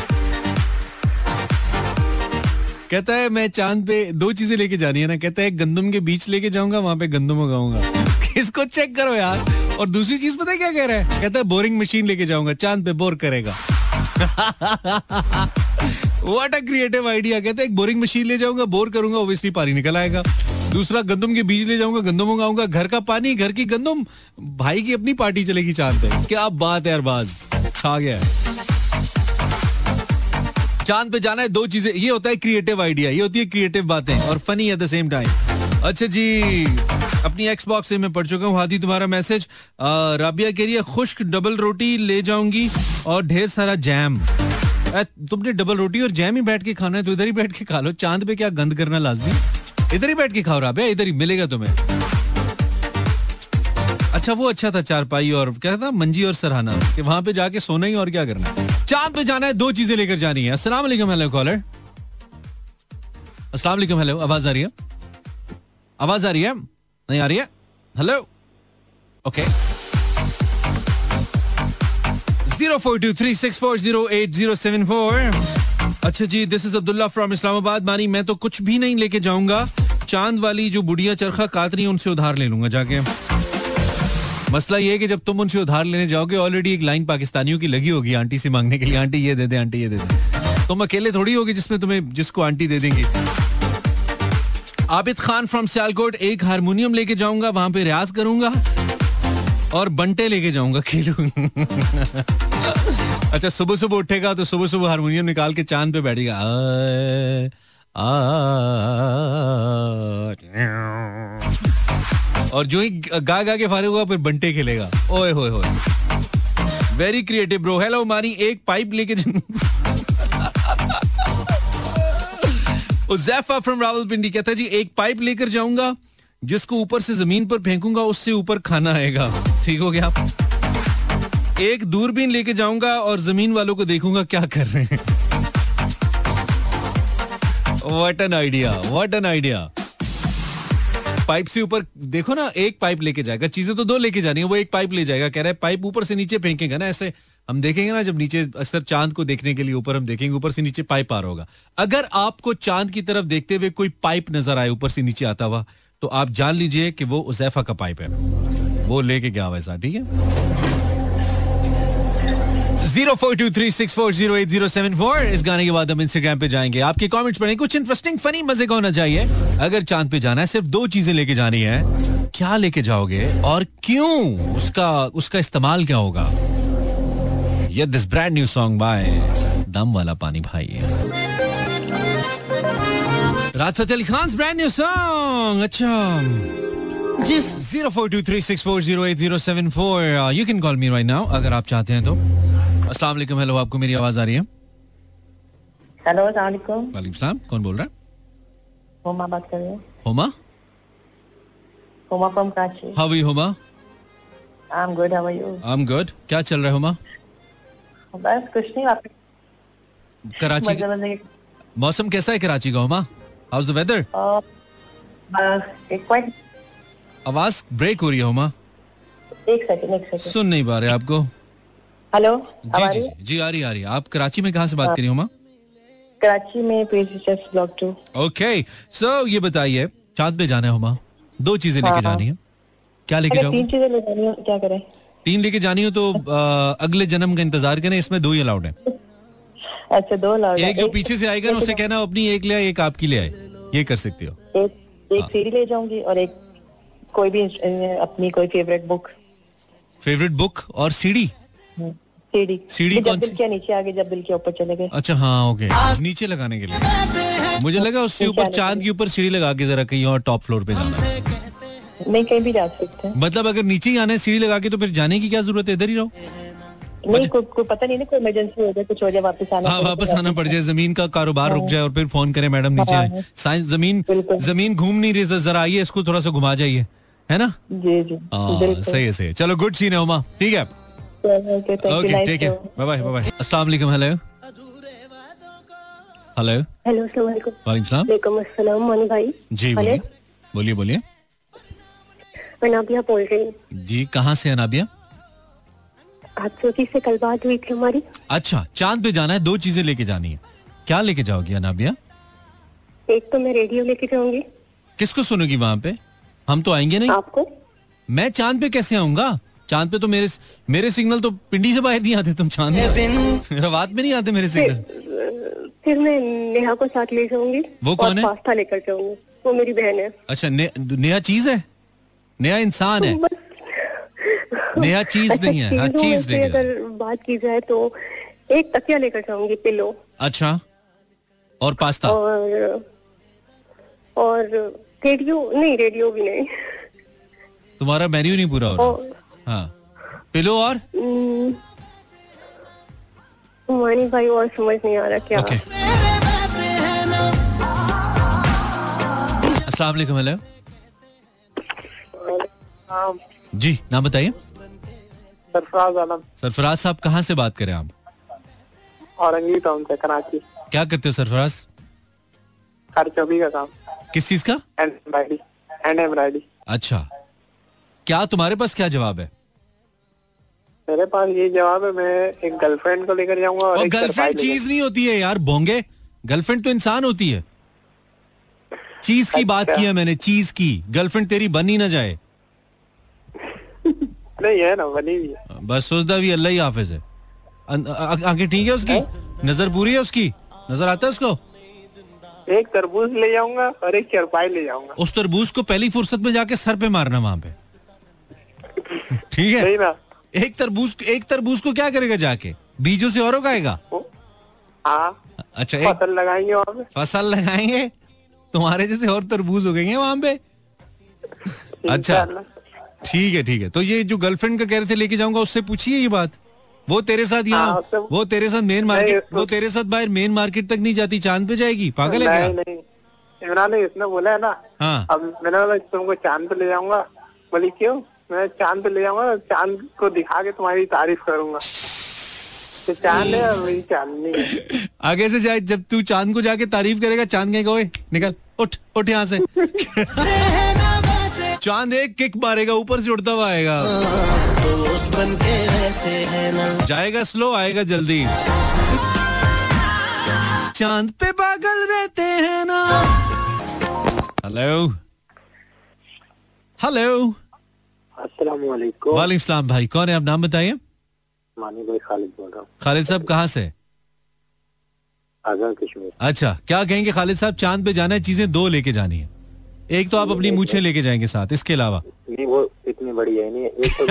कहता है मैं चांद पे दो चीजें लेके जानी है ना, कहता है गंदम के बीच लेके जाऊंगा, वहां पे गंदम उगाऊंगा। इसको चेक करो यार। और दूसरी चीज पता है क्या कह रहा है? कहता है बोरिंग मशीन लेके जाऊंगा, चांद पे बोर करेगा। What a creative idea. कहता है एक बोरिंग मशीन ले जाऊंगा, बोर करूंगा, ओब्वियसली पानी निकल आएगा। दूसरा गंदम के बीज ले जाऊंगा, गंदम उगाऊंगा, घर का पानी, घर की गंदम, भाई की अपनी पार्टी चलेगी चांद पे। क्या बात है अरबाज, खा गया। चांद पे जाना है, दो चीजें, ये होता है क्रिएटिव आइडिया, ये होती है क्रिएटिव बातें और funny at the same time. अच्छा जी, अपनी एक्स बॉक्स से मैं पढ़ चुका हूँ हादी तुम्हारा मैसेज। राबिया कह रही है खुश्क डबल रोटी ले जाऊंगी और ढेर सारा जैम। तुमने डबल रोटी और जैम ही बैठ के खाना है तो इधर ही बैठ के खा लो, चांद पे क्या गंद करना लाजमी, इधर ही बैठ के खाओ राबिया, इधर ही मिलेगा तुम्हें। अच्छा वो अच्छा था चारपाई और क्या था मंजी और सरहाना, कि वहां पे जाके सोना ही और क्या करना है। चांद पे जाना है, दो चीजें लेकर जानी है। अस्सलाम वालेकुम, हेलो कॉलर। अस्सलाम वालेकुम, हेलो, आवाज आ रही है? आवाज आ रही है? नहीं आ रही है? Hello, okay. Zero four two three six four zero eight zero seven four. अच्छा जी, this is Abdullah from Islamabad. मानी मैं तो कुछ भी नहीं लेके जाऊंगा, चांद वाली जो बुढ़िया चरखा काट रही है उनसे उधार ले लूंगा जाके। मसला ये है कि जब तुम उनसे उधार लेने जाओगे, ऑलरेडी एक लाइन पाकिस्तानियों की लगी होगी आंटी से मांगने के लिए, आंटी ये दे दे, आंटी ये दे दे। तुम अकेले थोड़ी होगी जिसमें तुम्हें जिसको आंटी दे देंगी। आबिद खान फ्रॉम सियालकोट, एक हारमोनियम लेके जाऊंगा, वहां पे रियाज करूंगा, और बंटे लेके जाऊंगा खेलूंगा। अच्छा, सुबह सुबह उठेगा तो सुबह सुबह हारमोनियम निकाल के चांद पे बैठेगा। आ, आ, और जो ही गा गा के फारिग होगा फिर बंटे खेलेगा. ओए होए होए. Very creative bro. हेलो मानी, एक पाइप लेके उज़ैफा फ्रॉम रावलपिंडी कहता है जी एक पाइप लेकर जाऊंगा जिसको ऊपर से जमीन पर फेंकूंगा, उससे ऊपर खाना आएगा. ठीक हो गया. एक दूरबीन लेके जाऊंगा और जमीन वालों को देखूंगा क्या कर रहे हैं. What an idea, what an idea. Pipe से ऊपर देखो ना, एक पाइप लेके जाएगा, चीजें तो दो लेके जानी है, वो एक पाइप ले जाएगा. कह रहा है पाइप ऊपर से नीचे फेंकेगा ना, ऐसे हम देखेंगे ना जब नीचे अक्सर चांद को देखने के लिए ऊपर हम देखेंगे ऊपर से नीचे पाइप आ रहा होगा. अगर आपको चांद की तरफ देखते हुए कोई पाइप नजर आए ऊपर से नीचे आता हुआ तो आप जान लीजिए कि वो उज़ैफा का पाइप है, वो लेके गया वैसा. ठीक है. Zero four two three six four zero eight zero seven four. इस गाने के बाद हम इंस्टाग्राम पे जाएंगे, आपके कमेंट्स पढ़ेंगे. कुछ इंटरेस्टिंग फनी मजे का होना चाहिए. अगर चांद पे जाना है सिर्फ दो चीजें लेके जानी है, क्या लेके जाओगे और क्यों, उसका उसका इस्तेमाल क्या होगा. ये this brand new song by दम वाला पानी भाई, Rahat Fateh Ali Khan brand new song. अच्छा जिस zero four two three six four zero eight zero seven four. You can call me right now अगर आप चाहते हैं तो. अस्सलाम वालेकुम. हेलो, आपको मेरी आवाज आ रही है? हेलो, अस्सलाम वालेकुम. वालेकुम सलाम. कौन बोल रहा है? हुमा बात कर रही हूँ. Huma? Huma from Karachi. How are you Huma? I am good, how are you? I am good. क्या चल रहा है हुमा? बस कुछ नहीं. आप कराची मौसम कैसा है कराची का Huma? How is the weather? Quite. आवाज ब्रेक हो रही है हुमा. एक सेकंड एक सेकंड. सुन नहीं पा रहे आपको. हेलो, जी जी जी आ रही आ रही. आप कराची में कहाँ से बात कर रही हो हुमा? कराची में PHS block two. Okay, so ये बताइए चांद पे जाना है हुमा, दो चीजें लेके जानी है, क्या लेके जाओगे? तीन चीजें ले जानी है, क्या करें? तीन लेके जानी हो तो आ, अगले जन्म का इंतजार करें, इसमें दो ही अलाउड है. अच्छा, दो अलाउड. एक जो पीछे से आएगा ना उसे कहना अपनी एक ले आए, एक आपकी ले आए, ये कर सकते हो. एक एक सीडी ले जाऊंगी और एक कोई भी अपनी कोई फेवरेट बुक. फेवरेट बुक और सीडी? सीडी. सीडी कौन सी? दिल के नीचे आगे जब दिल के ऊपर चले गए. अच्छा हाँ ओके, नीचे लगाने के लिए. मुझे लगा उससे ऊपर चांद के ऊपर सीढ़ी लगा के जरा कहीं और टॉप फ्लोर पे जाना. नहीं, कहीं भी जा सकते हैं. मतलब अगर नीचे ही आना है सीढ़ी लगा के तो फिर जाने की क्या जरूरत है, इधर ही रहो. नहीं, कोई को पता नहीं ना, कोई इमरजेंसी हो जाए, कुछ हो जाए, वापस आना. हाँ, वापस आना पड़ जाए, जमीन का कारोबार रुक जाए और फिर फोन करे मैडम नीचे आए. साइंस जमीन जमीन घूम नहीं रही, जरा आइए इसको थोड़ा सा घुमा जाइए, है ना? जी जी सही है सही है. चलो गुड सीन है उमा. ठीक है, okay take care, bye bye bye bye. अस्सलाम वालेकुम. हेलो हेलो हेलो, अस्सलाम वालेकुम. वालेकुम सलाम. वालेकुम अस्सलाम मानी भाई. जी बोलिए बोलिए बोलिए. अनाबिया बोल रही हूँ. जी कहाँ से अनाबिया? आप सोची से कल बात हुई थी हमारी. अच्छा, चांद पे जाना है, दो चीजें लेके जानी है, क्या लेके जाओगी अनाबिया? एक तो मैं रेडियो लेके जाऊंगी. किसको सुनोगी वहाँ पे? हम तो आएंगे नहीं. आपको? मैं चांद पे कैसे आऊंगा? चांद पे तो मेरे मेरे सिग्नल तो पिंडी से बाहर नहीं आते. तुम चांद में रात में नहीं आते मेरे सिग्नल. फिर मैं नेहा को साथ ले जाऊंगी. वो कौन है? पास्ता लेकर जाऊंगी. वो मेरी बहन है. अच्छा, ने, नया चीज है, नया इंसान है, नया चीज अच्छा, नहीं है. हाँ, चीज लेके अगर बात की जाए तो एक तकिया लेकर जाऊंगी, पिलो. अच्छा, और पास्ता और और रेडियो नहीं, रेडियो भी नहीं. तुम्हारा मेन्यू नहीं पूरा हो रहा. हाँ, पिलो और मानी भाई और समझ नहीं आ रहा क्या. okay. अस्सलाम वालेकुम. हेलो जी, नाम बताइए. सरफराज आलम. सरफराज साहब कहाँ से बात करें आप? औरंगी टाउन से, कराची. क्या करते हो सरफराज? हर चौबी का काम. किस चीज का? एम्ब्रॉयडरी. And embroidery. अच्छा, क्या तुम्हारे पास क्या जवाब है? मेरे पास ये जवाब है, मैं एक गर्लफ्रेंड को लेकर जाऊंगा. और, और गर्लफ्रेंड चीज नहीं होती है यार बोंगे, गर्लफ्रेंड तो इंसान होती है. चीज की बात की है मैंने, चीज की. गर्लफ्रेंड तेरी बन ही ना जाए. नहीं है ना, बनी हुई है. बस सोचदा भी अल्लाह ही हाफिज है. आंखें ठीक है उसकी, नजर पूरी है उसकी, नजर आता है उसको. एक तरबूज ले जाऊंगा और एक चरपाई ले जाऊंगा. उस तरबूज को पहली फुर्सत में जाके सर पे मारना वहां पे, ठीक है? नहीं ना. एक तरबूज एक तरबूज को क्या करेगा जाके, बीजों से और उगाएगा. हाँ. अच्छा, फसल लगाएंगे वहाँ पे. फसल लगाएंगे, तुम्हारे जैसे और तरबूज उगेंगे वहां पे. अच्छा ठीक है ठीक है। तो ये जो गर्लफ्रेंड का कह रहे थे लेके जाऊंगा, उससे पूछिए ये बात। वो तेरे साथ यहाँ हाँ, तो, वो तेरे साथ मेन मार्केट वो तेरे साथ बाहर मेन मार्केट तक नहीं जाती, चांद पे जाएगी? पागल है क्या? नहीं इमरान ने इसने बोला है ना। हाँ। अब मैंने बोला तुमको चांद पे ले जाऊंगा। बोली क्यों? मैं चांद पे ले जाऊंगा, चांद को दिखा के तुम्हारी तारीफ करूंगा। तो चांद है और वही चांदनी है। आगे से जाए, जब तू चांद को जाके तारीफ करेगा, चांद कहेगा ओए निकल, उठ उठ यहाँ से। चांद एक किक मारेगा, ऊपर से उड़ता हुआ आएगा। जाएगा स्लो, आएगा जल्दी। चांद पे पागल रहते हैं ना। हेलो हेलो अस्सलाम वालेकुम। वालेकुम सलाम भाई, कौन है आप? नाम बताइए। मानी भाई खालिद बोल रहा हूँ। खालिद साहब कहाँ से? आज़ाद कश्मीर। अच्छा, क्या कहेंगे खालिद साहब? चांद पे जाना है, चीजें दो लेके जानी है। एक तो आप अपनी मूछें लेके जाएंगे साथ, इसके अलावा नहीं वो इतनी बड़ी है नहीं। एक तो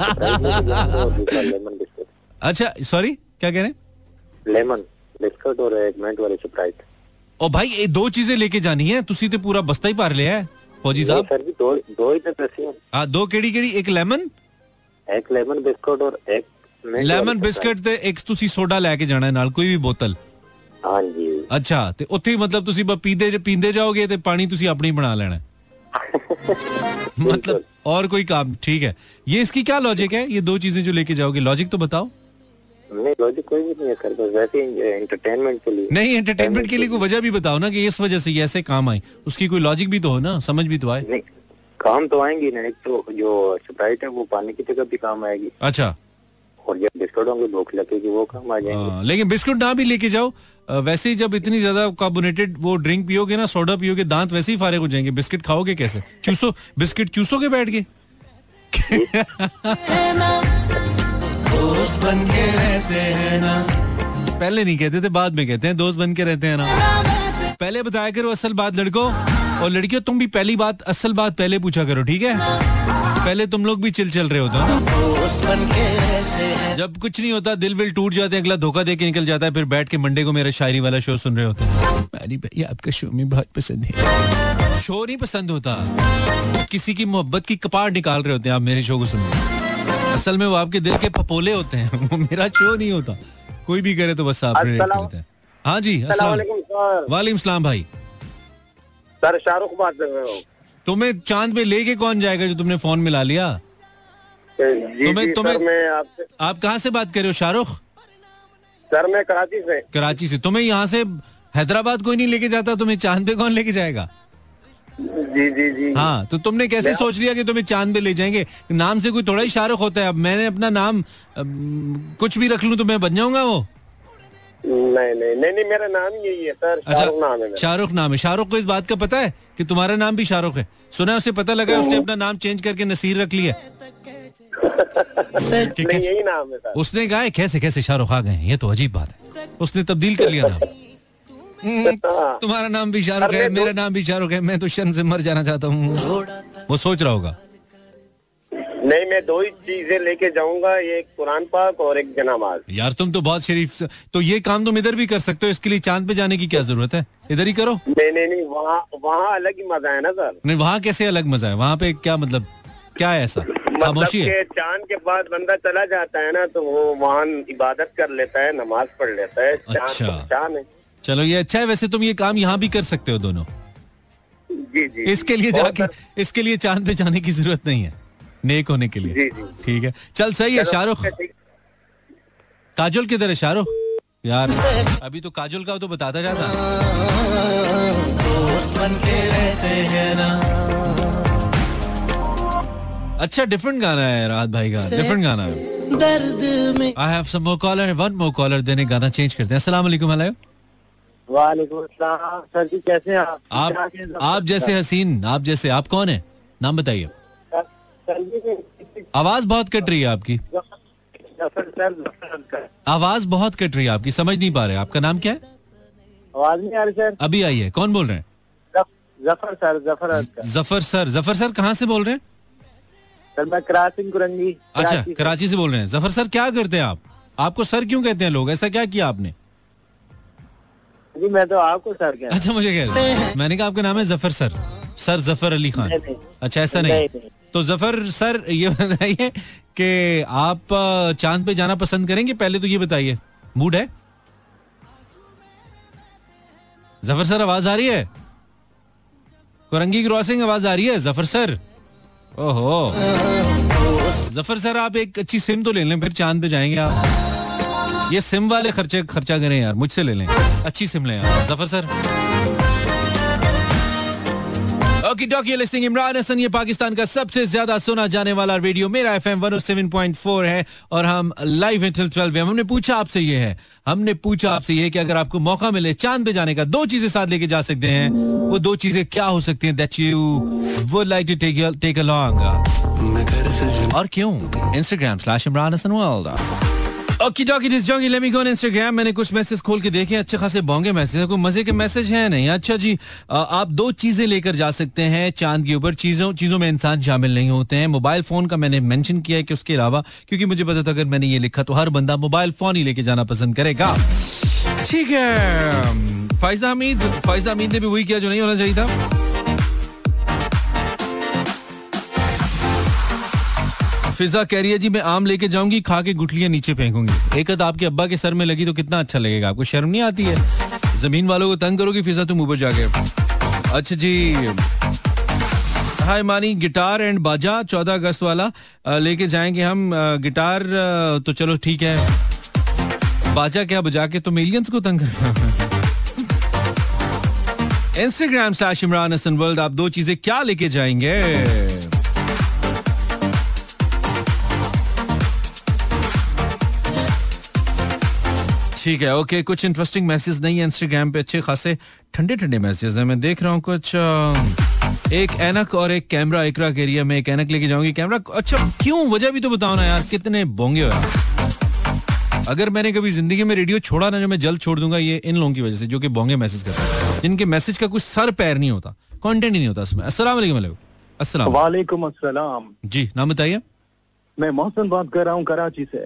लेमन बिस्किट। अच्छा सॉरी क्या कह रहे हैं? लेमन बिस्किट और एक मिंट वाली स्प्राइट। ओ भाई ये दो चीजें लेके जानी है, तुसी तो पूरा बस्ता ही पार लिया है फौजी साहब। सर भी दो दो ही तो दसी है। हाँ दो केड़ी केड़ी? एक लेमन एक लेमन बिस्किट और एक लेमन बिस्किट ते एक तुसी सोडा लेके जाना है नाल, कोई भी बोतल। हाँ जी। अच्छा ते उत्थे मतलब तुसी पींदे पींदे जाओगे ते पानी तुसी अपनी बना लेना है। मतलब और कोई काम? ठीक है। ये इसकी क्या लॉजिक है, ये दो चीजें जो लेके जाओगे? लॉजिक तो बताओ। नहीं लॉजिक कोई भी नहीं है सर, बस वैसे एंटरटेनमेंट के लिए। नहीं एंटरटेनमेंट के लिए कोई वजह भी बताओ ना कि इस वजह से ये ऐसे काम आए, उसकी कोई लॉजिक भी तो हो ना, समझ भी तो आए। नहीं काम तो आएंगी ना, एक तो जो स्प्राइट है वो पानी की जगह भी काम आएगी। अच्छा। और जब बिस्कुट होंगे भूख लगेगी वो काम आ जाएंगे। लेकिन बिस्कुट ना भी लेके जाओ, वैसे ही जब इतनी ज्यादा कार्बोनेटेड वो ड्रिंक पियोगे ना, सोडा पियोगे, दांत वैसे ही फारिग हो जाएंगे। बिस्किट खाओगे कैसे? चूसो बिस्किट चूसोगे बैठ के। दोस्त बन के रहते हैं ना। पहले नहीं कहते थे, बाद में कहते हैं दोस्त बन के रहते हैं ना। पहले बताया करो असल बात लड़कों, और लड़कियों तुम भी पहली बात असल बात पहले पूछा करो, ठीक है? पहले तुम लोग भी चिल चल रहे होते हो। जब कुछ नहीं होता दिल विल टूट जाते, अगला धोखा दे के निकल जाता है, फिर बैठ के मंडे को मेरा शायरी वाला शो सुन रहे होते हैं। मैरी भैया आपका शो में बहुत पसंद है। शो नहीं पसंद होता, किसी की मोहब्बत की कपाड़ निकाल रहे होते हैं आप मेरे शो को सुन रहे। असल में वो आपके दिल के पपोले होते हैं, वो मेरा शो नहीं होता। कोई भी करे तो बस आप करते हैं। हाँ जी वालेकुम सलाम भाई। सर शाहरुख बात कर रहे हो? तुम्हें चांद पे लेके कौन जाएगा जो तुमने फोन मिला लिया? जी, तुम्हें जी, तुम्हें मैं आपसे। आप कहाँ से बात कर रहे हो शाहरुख? सर मैं कराची से। कराची से। तुम्हें यहाँ से हैदराबाद कोई नहीं लेके जाता, तुम्हें चांद पे कौन लेके जाएगा? जी जी जी। हाँ तो तुमने कैसे सोच लिया कि तुम्हें चांद पे ले जाएंगे? नाम से कोई थोड़ा ही शाहरुख होता है। अब मैंने अपना नाम कुछ भी रख लूं तो मैं बन जाऊंगा वो? नहीं नहीं नहीं नहीं मेरा नाम यही है सर। शाहरुख नाम है। शाहरुख नाम है। शाहरुख को इस बात का पता है कि तुम्हारा नाम भी शाहरुख है? सुना है उसे पता लगा, उसने अपना नाम चेंज करके नसीर रख लिया। नहीं यही नाम है सर। उसने कहा कैसे कैसे शाहरुख आ गए, ये तो अजीब बात है। उसने तब्दील कर लिया नाम। तुम्हारा नाम भी शाहरुख है, मेरा नाम भी शाहरुख है, मैं तो शर्म से मर जाना चाहता हूँ। वो सोच रहा होगा। नहीं मैं दो ही चीजें लेके जाऊंगा, एक कुरान पाक और एक जनामाज। यार तुम तो बहुत शरीफ। तो ये काम तुम इधर भी कर सकते हो, इसके लिए चांद पे जाने की क्या जरूरत है? इधर ही करो। नहीं नहीं नहीं वहाँ वहाँ अलग ही मजा है ना सर। नहीं वहाँ कैसे अलग मजा है? वहाँ पे क्या मतलब क्या है ऐसा? खामोशी है। चांद के बाद बंदा चला जाता है ना, तो वो वहाँ इबादत कर लेता है, नमाज पढ़ लेता है। अच्छा चांद है। चलो ये अच्छा है। वैसे तुम ये काम यहाँ भी कर सकते हो दोनों। जी जी। इसके लिए जाके इसके लिए चांद पे जाने की जरूरत नहीं है, नेक होने के लिए। ठीक है चल सही है। शाहरुख काजोल किधर है शाहरुख? यार अभी तो काजोल का तो बताता जाता। दोस्त बन के रहते हैं ना। अच्छा डिफरेंट गाना है राहत भाई का, डिफरेंट गाना है। दर्द में I have some more caller, one more caller, देने गाना चेंज करते हैं। अस्सलाम वालेकुम। हेलो वालेकुम अस्सलाम। सर जी कैसे हैं आप? आप आप जैसे हसीन, आप जैसे। आप कौन है? नाम बताइए। आवाज बहुत कट रही है आपकी। आवाज बहुत कट रही है आपकी, समझ नहीं पा रहे। आपका नाम क्या है? आवाज नहीं आ रही सर। अभी आई है। कौन बोल रहे हैं? Zafar sir. Zafar Zafar sir. Zafar sir कहाँ से बोल रहे हैं? सर मैं कराची कुरंगी। अच्छा कराची से बोल रहे हैं। जफर सर क्या करते हैं आप? आपको सर क्यों कहते हैं लोग? ऐसा क्या किया आपने? जी मैं तो आपको सर कहता। अच्छा मुझे कह रहे, मैंने कहा आपका नाम है जफर सर। सर जफर अली खान? अच्छा ऐसा नहीं, तो जफर सर ये बताइए कि आप चांद पे जाना पसंद करेंगे? पहले तो ये बताइए, मूड है? जफर सर आवाज आ रही है? कोरंगी क्रॉसिंग आवाज आ रही है जफर सर? ओहो जफर सर आप एक अच्छी सिम तो ले लें, फिर चांद पे जाएंगे आप। ये सिम वाले खर्चे खर्चा करें यार, मुझसे ले लें, अच्छी सिम लें यार Zafar sir. Okay dokey listening Imran Hasan, ये पाकिस्तान का सबसे ज्यादा सुना जाने वाला रेडियो मेरा FM one O seven point four है और हम लाइव टिल ट्वेल्व है। हमने पूछा आपसे ये है हमने पूछा आपसे ये कि अगर आपको मौका मिले चांद पे जाने का, दो चीजें साथ लेके जा सकते हैं, वो दो चीजें क्या हो सकती हैं that you would like to take take along, और क्यों? Instagram slash Imran Hasan world. Okay dokey this jockey let me go on Instagram. मैंने कुछ मैसेज खोल के देखे, अच्छे खासे बोंगे मैसेज है, कोई मजे के मैसेज है नहीं। अच्छा जी, आप दो चीजें लेकर जा सकते हैं चांद के ऊपर, चीजों चीजों में इंसान शामिल नहीं होते हैं। मोबाइल फोन का मैंने मेंशन किया है कि उसके अलावा, क्योंकि मुझे पता था अगर मैंने ये लिखा तो हर बंदा मोबाइल फोन ही लेके जाना पसंद करेगा। ठीक है, फाइजा हमीद फाइजा हमीद ने भी वही किया जो नहीं होना चाहिए था। फिजा कह रही है जी मैं आम लेके जाऊंगी, खा के गुठलियां नीचे फेंकूंगी। एक आपके अब्बा के सर में लगी तो कितना अच्छा लगेगा, आपको शर्म नहीं आती है? जमीन वालों को तंग करोगी फिजा तुम ऊपर जाके। अच्छा जी, हाय मानी, गिटार एंड बाजा चौदह अगस्त वाला लेके जाएंगे हम। गिटार तो चलो ठीक है, बाजा क्या बजा के तुम एलियंस को तंग कर। Instagram slash Imran Hasan world, आप दो चीजें क्या लेके जाएंगे? ठीक है, ओके, कुछ इंटरेस्टिंग मैसेज नहीं है इंस्टाग्राम पे, अच्छे खासे ठंडे ठंडे मैसेज हैं। मैं देख रहा हूँ कुछ, एक ऐनक और एक कैमरा। इकरा कह रही है मैं एक ऐनक लेके जाऊंगी, कैमरा। अच्छा क्यों, वजह भी तो बताओ ना यार, कितने बोंगे हो यार। अगर मैंने कभी जिंदगी में रेडियो छोड़ा ना, जो मैं जल्द छोड़ दूंगा, ये इन लोगों की वजह से जो कि बोंगे मैसेज करते हैं, जिनके मैसेज का कुछ सर पैर नहीं होता, कंटेंट ही नहीं होता उसमें। अस्सलाम वालेकुम। अस्सलाम वालेकुम अस्सलाम जी, नाम बताइए। मैं मोहसिन बात कर रहा हूँ कराची से।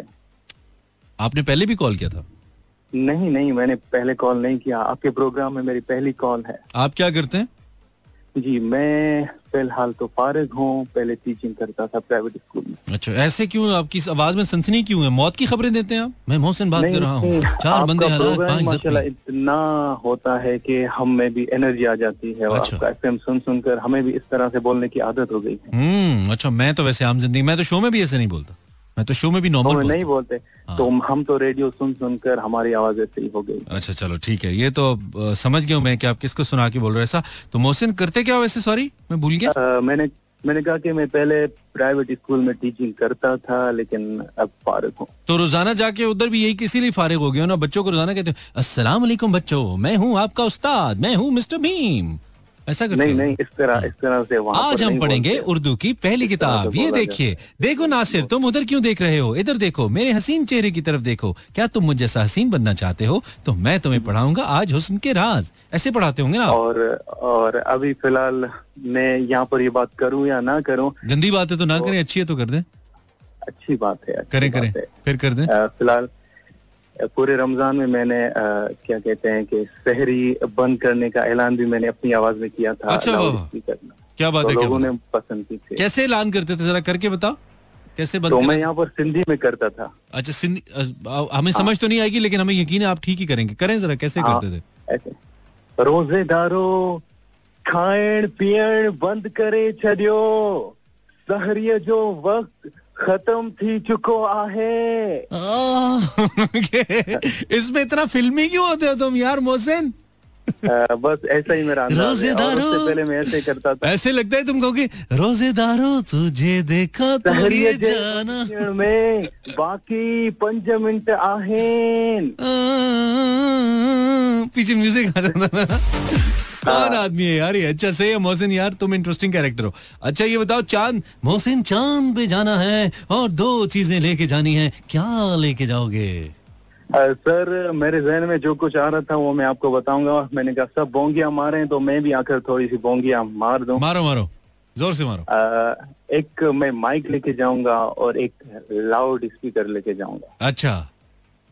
आपने पहले भी कॉल किया था? नहीं नहीं, मैंने पहले कॉल नहीं किया, आपके प्रोग्राम में मेरी पहली कॉल है। आप क्या करते हैं? जी मैं फिलहाल तो फारिग हूँ, पहले टीचिंग करता था प्राइवेट स्कूल में। अच्छा, ऐसे क्यों, आपकी आवाज में सनसनी क्यों है? मौत की खबरें देते हैं आप? मैं मोहसिन बात कर रहा हूँ, चार बंदे हलाक, पांच माशाल्लाह इतना होता है कि हम में भी एनर्जी आ जाती है। और आपका एफएम सुन सुनकर हमें भी इस तरह से बोलने की आदत हो गई है। हम्म, अच्छा, मैं तो वैसे आम जिंदगी, मैं तो शो में भी ऐसे नहीं बोलता, मैं तो शो में भी नॉर्मल नहीं बोलते। हाँ। तो हम तो रेडियो सुन सुनकर हमारी आवाज ऐसे ही हो गई। अच्छा चलो ठीक है, ये तो आ, समझ गया मैं कि आप किसको सुना के बोल रहे हो ऐसा। तो मोहसिन करते क्या हो वैसे? सॉरी मैं भूल गया। आ, मैंने मैंने कहा कि मैं पहले प्राइवेट स्कूल में टीचिंग करता था, लेकिन अब फारिग हूँ। तो रोजाना जाके उधर भी यही किसी लिए फारिग हो गया ना? बच्चों को रोजाना कहते हैं अस्सलाम वालेकुम बच्चों, मैं हूँ आपका उस्ताद, मैं हूँ मिस्टर भीम, ऐसा करते नहीं नहीं, इस तरह इस तरह से वहाँ आज हम पढ़ेंगे उर्दू की पहली किताब। ये देखिए, देखो नासिर, तुम उधर क्यों देख रहे हो, इधर देखो, मेरे हसीन चेहरे की तरफ देखो, क्या तुम मुझ जैसा हसीन बनना चाहते हो? तो मैं तुम्हें पढ़ाऊंगा आज हुस्न के राज। ऐसे पढ़ाते होंगे ना? और और अभी फिलहाल मैं यहाँ पर ये बात करूँ या ना करूँ? गंदी बात है तो ना करें, अच्छी है तो कर दें। अच्छी बात है, करें करें फिर कर दें। फिलहाल पूरे रमजान में मैंने आ, क्या कहते हैं कि सहरी बंद करने का ऐलान भी मैंने अपनी आवाज में किया था। अच्छा क्या बात तो है, लोगों ने पसंद की थी। कैसे ऐलान करते थे, जरा करके बताओ कैसे बंद? तो मैं यहाँ पर सिंधी में करता था। अच्छा सिंधी, हमें हाँ। समझ तो नहीं आएगी, लेकिन हमें यकीन है आप ठीक ही करेंगे। करें जरा, कैसे हाँ, करते थे? ऐसे, रोजेदारो खाएण पीएण बंद करे छड़ियो, सहरीअ जो वक्त खत्म थी चुको आहे। इसमें इतना फिल्मी क्यों होते हो तुम यार मोहसिन? बस ऐसा ही मेरा रोजेदारो, उससे पहले मैं ऐसे करता था। ऐसे लगता है तुम कहोगे रोजेदारो तुझे देखा तो ये जाना में बाकी पंज मिनट आहेन। पीछे म्यूजिक आ जाता ना। कौन आदमी है यार ये? अच्छा सही है मोहसिन यार, तुम इंटरेस्टिंग कैरेक्टर हो। अच्छा ये बताओ, चांद, मोहसिन चांद पे जाना है और दो चीजें लेके जानी है, क्या लेके जाओगे? आ, सर मेरे जहन में जो कुछ आ रहा था वो मैं आपको बताऊंगा। मैंने कहा सब बोंगियां मारे तो मैं भी आकर थोड़ी सी बोंगियां मार दूं। मारो मारो, जोर से मारो। आ, एक मैं माइक लेके जाऊंगा और एक लाउड स्पीकर लेके जाऊंगा। अच्छा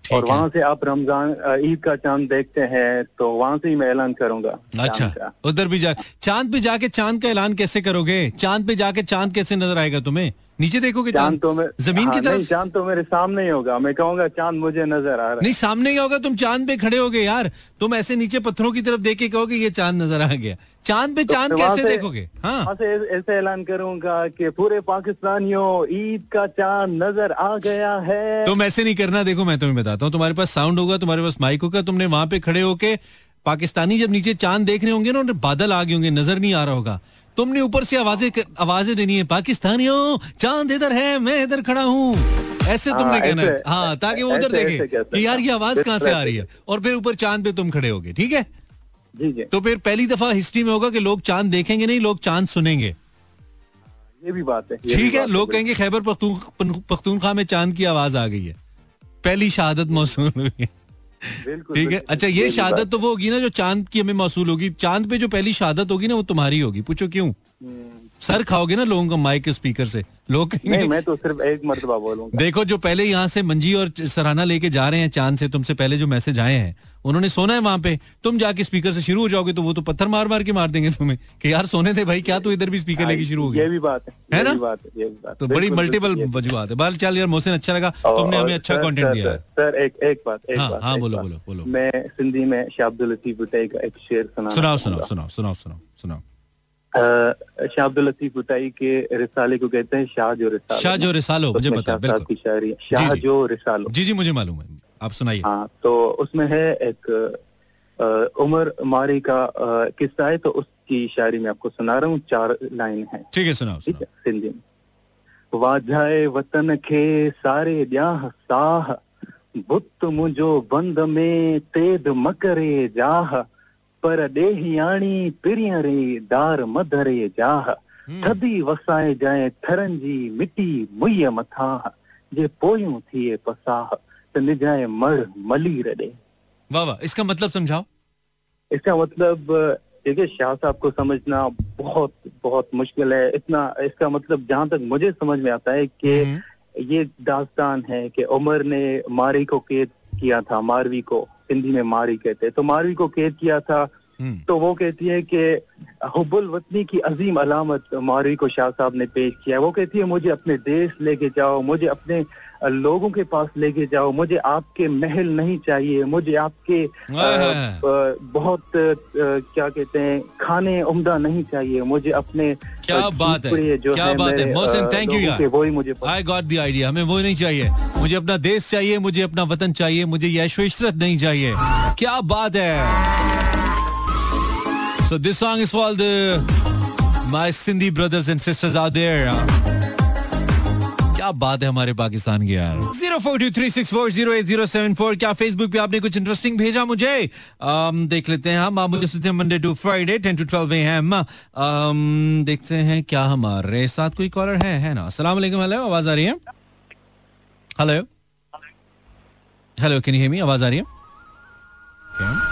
और वहाँ से आप रमजान ईद का चांद देखते हैं तो वहाँ से ही मैं ऐलान करूंगा। अच्छा, उधर भी जा चांद पे जाके चांद का ऐलान कैसे करोगे? चांद पे जाके चांद कैसे नजर आएगा तुम्हें? नीचे देखोगे चांद तो मैं जमीन हाँ, की तरफ? चांद तो मेरे सामने ही होगा, मैं कहूँगा चांद मुझे नजर आ रहा है। नहीं, सामने ही होगा, तुम चांद पे खड़े होगे यार, तुम ऐसे नीचे पत्थरों की तरफ देख के कहोगे ये चांद नजर आ गया। चांद पे तो चांद कैसे देखोगे? हाँ, ऐसे ऐलान करूंगा कि पूरे पाकिस्तानियों ईद का चांद नजर आ गया है। तुम ऐसे नहीं करना, देखो मैं तुम्हें बताता हूँ, तुम्हारे पास साउंड होगा, तुम्हारे पास माइक होगा, तुमने वहां पे खड़े होके पाकिस्तानी जब नीचे चांद देख रहे होंगे ना, बादल आ गए होंगे, नजर नहीं आ रहा होगा, तुमने ऊपर से आवाजें आवाजें देनी है, पाकिस्तानियों चांद इधर है, मैं इधर खड़ा हूँ, ऐसे तुमने कहना है। हाँ, ताकि वो उधर देखे कि यार ये आवाज कहाँ से आ रही है, और फिर ऊपर चांद पे तुम खड़े होगे। ठीक है जी जी। तो फिर पहली दफा हिस्ट्री में होगा कि लोग चांद देखेंगे नहीं, लोग चांद सुनेंगे। ये भी बात है। ठीक है, लोग कहेंगे खैबर पख्तूनख्वा में चांद की आवाज आ गई है, पहली शहादत मौसूल हुई है। ठीक है, अच्छा ये शहादत तो वो होगी ना जो चांद की हमें मौसूल होगी। चांद पे जो पहली शहादत होगी ना वो तुम्हारी होगी। पूछो क्यों? सर खाओगे ना लोगों का माइक स्पीकर से, लोग कहेंगे नहीं, मैं तो सिर्फ एक मर्तबा बोलूंगा। देखो जो पहले यहाँ से मंजी और सराहना लेके जा रहे हैं चांद से, तुमसे पहले जो मैसेज आए हैं उन्होंने सोना है वहां पे, तुम जाके स्पीकर से शुरू हो जाओगे तो वो तो पत्थर मार मार के मार देंगे तुम्हें कि यार सोने थे भाई, क्या तू इधर भी स्पीकर लेके शुरू हो गया। ये भी बात है, है ना? बात है, ये भी बात तो बड़ी मल्टीपल वजूहत है। बाल चल यार, मोहसिन अच्छा लगा, तुमने हमें अच्छा कंटेंट दिया है। सर एक एक बात एक बात हाँ बोलो बोलो बोलो। मैं सिंधी में शाह अब्दुल लतीफ भुट्टई का एक शेर सुना सुनाओ सुनाओ सुनाओ सुनाओ सुनाओ सुनाओ। शाह अब्दुल लतीफ भुट्टई के रिसाले को कहते हैं शाह जो रिसालो। शाह जो रिसालो, मुझे पता, बिल्कुल शायरी शाह जो रिसालो। जी जी मुझे मालूम है, आप सुनाइए। हाँ, तो उसमें है एक उमर मारी का किस्सा है, तो उसकी शायरी में आपको सुना रहा हूँ, चार लाइन है। ठीक है, सुनाओ। ठीक है, सिंधी में। वाजाए वतन के सारे ॼाह साह, बुत मुंहिंजो बंद में तेद मकरे जाह, पर ॾेहियाणी पिरिय रे दार मधरे जाह, थदी वसाए जाए थरन जी मिटी मुईअ मथां, जे पोयूं थिए पसाह त निजाए मड़ मली रॾे। वाह वाह, इसका मतलब समझाओ। इसका मतलब देखिए शाह साहब को समझना बहुत बहुत मुश्किल है। इतना इसका मतलब जहाँ तक मुझे समझ में आता है कि ये दास्तान है कि उमर ने मारी को कैद किया था, मारवी को हिंदी में मारी कहते हैं, तो मारवी को कैद किया था, तो वो कहती है कि हुब्बुल वतनी की अजीम अलामत मारवी को शाह साहब ने पेश किया। वो कहती है मुझे अपने देश लेके जाओ, मुझे अपने लोगों के पास लेके जाओ, मुझे आपके महल नहीं चाहिए, मुझे आपके आ, आ, बहुत आ, क्या कहते हैं खाने उम्दा नहीं चाहिए, मुझे अपने क्या बात है, जो क्या बात है मोहसिन, थैंक यू यार, वही मुझे आई गॉट द आइडिया। हमें वो नहीं चाहिए, मुझे अपना देश चाहिए, मुझे अपना वतन चाहिए, मुझे यशो इशरत नहीं चाहिए। क्या बात है। So this song is for all the my Sindhi brothers and sisters out there. क्या बात है हमारे पाकिस्तान की यार। Zero four two three six four zero eight zero seven four. क्या फेसबुक पे आपने कुछ इंटरेस्टिंग भेजा मुझे? um, देख लेते हैं हम। आप मुझे सुनते हैं Monday to Friday ten to twelve A M. देखते हैं क्या हमारे साथ कोई कॉलर है है ना। अस्सलाम वालेकुम। हेलो, आवाज आ रही है? Hello hello, can you hear me? आवाज आ रही है? okay.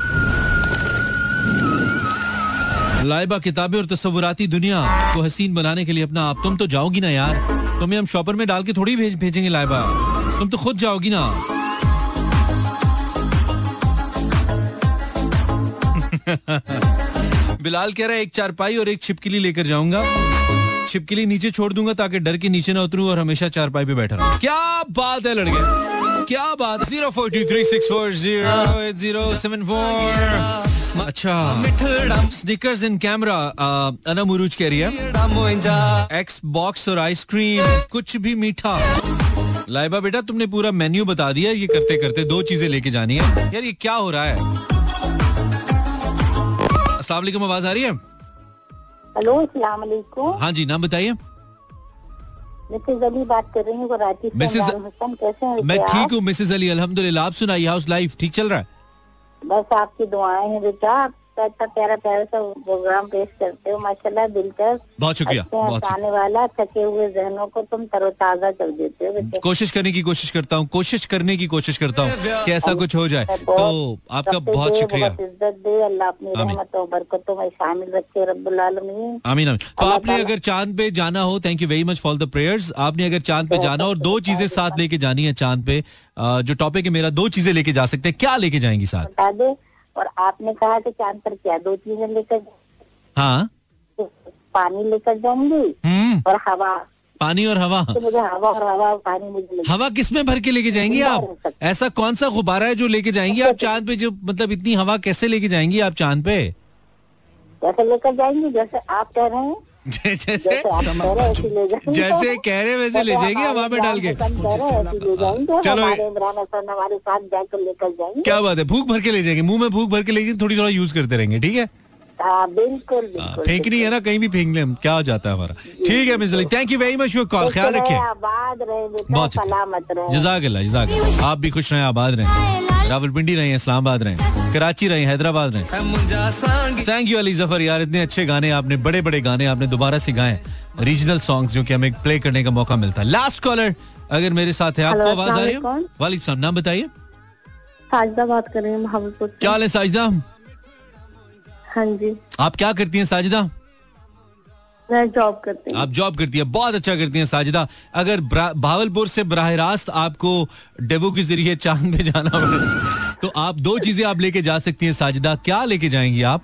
लाइबा किताबें और तस्वुराती दुनिया को हसीन बनाने के लिए अपना आप, तुम तो जाओगी ना यार, तुम्हें हम शॉपर में डाल के थोड़ी भेज भेजेंगे लाइबा, तुम तो खुद जाओगी ना। बिलाल कह रहा है एक चारपाई और एक छिपकली लेकर जाऊंगा, छिपकली नीचे छोड़ दूंगा ताकि डर के नीचे ना उतरूं और हमेशा चारपाई पे बैठा रहूं। क्या बात है लड़के, क्या बात। Zero four two three six four zero eight zero seven four. अच्छा, snickers in camera, Ana Muruj कह रही है एक्स बॉक्स और आइसक्रीम, कुछ भी मीठा। लाइबा बेटा तुमने पूरा मेन्यू बता दिया, ये करते करते दो चीजें लेके जानी है यार, ये क्या हो रहा है? अस्सलाम वालेकुम, आवाज आ रही है? हेलो, अस्सलाम वालेकुम। हाँ जी, नाम बताइए। मिसेज अली बात कर रही हूँ कराची से। मिसेज कैसे हैं? मैं ठीक हूँ मिसेज अली, अल्हम्दुलिल्लाह। आप सुनाइए, हाउस लाइफ ठीक चल रहा है? बस आपकी दुआएं हैं बेटा, इतना अच्छा प्यारा प्यारा सा प्रोग्राम पेश करते हो माशाल्लाह, दिलचस्प, बहुत शुक्रिया, बहुत आने वाला, थके हुए जहनों को तुम तरोताजा कर देते हो। कोशिश करने की कोशिश करता हूँ कोशिश करने की कोशिश करता हूँ कि ऐसा कुछ हो जाए। तो आपका बहुत शुक्रिया, इज्जत दे अल्लाह, अपनी रहमत और बरकतों में शामिल रखे रब्बुल आलमीन। आमीन आमीन। तो आपने अगर चांद पे जाना हो, thank you very much for the prayers, आपने अगर चांद पे जाना और दो चीजें साथ लेके जानी है चांद पे, जो टॉपिक है मेरा, दो चीजें लेके जा सकते हैं, क्या लेके जाएंगी साथ? बता दे। और आपने कहा कि चांद पर क्या दो चीजें लेकर? हाँ, पानी लेकर जाऊंगी और हवा। पानी और हवा? तो मुझे हवा और हवा और पानी मुझे। हवा किसमें भर के लेके जाएंगी आप? ऐसा कौन सा गुब्बारा है जो लेके जाएंगी आप चांद पे? जो मतलब इतनी हवा कैसे लेके जाएंगी आप चांद पे? कैसे लेकर जाएंगी? जैसे आप कह रहे हैं, जैसे जैसे कह रहे वैसे ले जाएंगे हवा में डाल के। चलो हमारे साथ जाकर लेकर जाएंगे। क्या बात है, भूख भर के ले जाएंगे, मुंह में भूख भर के ले जाएंगे, थोड़ी थोड़ा यूज करते रहेंगे, ठीक है? बिल्कुल, फेंकनी है ना, कहीं भी फेंक ले हम, क्या हो जाता है हमारा। ठीक है miss Ali, thank you very much for call, ख्याल रखिए, बहुत जज़ाकल्लाह जज़ाकल्लाह। आप भी खुश रहें, आबाद रहें, रावलपिंडी रहे, इस्लामाबाद रहे, कराची रहे, हैदराबाद रहे। थैंक यू अली जफर यार, इतने अच्छे गाने आपने, बड़े बड़े गाने आपने दोबारा से गाए, रीजनल सॉन्ग्स जो कि हमें प्ले करने का मौका मिलता है। लास्ट कॉलर अगर मेरे साथ है, आपको आवाज आ रही है? वालेकुम सलाम, नाम बताइए। साजिदा बात कर रही हूँ भावलपुर से। क्या हाल है साजिदा? हाँ जी। आप क्या करती हैं साजिदा? मैं जॉब करती हूँ। आप जॉब करती है, बहुत अच्छा करती हैं साजिदा। अगर भावलपुर से बराह रास्त आपको डेवो के जरिए चांद पे जाना पड़े तो आप दो चीजें आप लेके जा सकती हैं साजिदा, क्या लेके जाएंगी आप?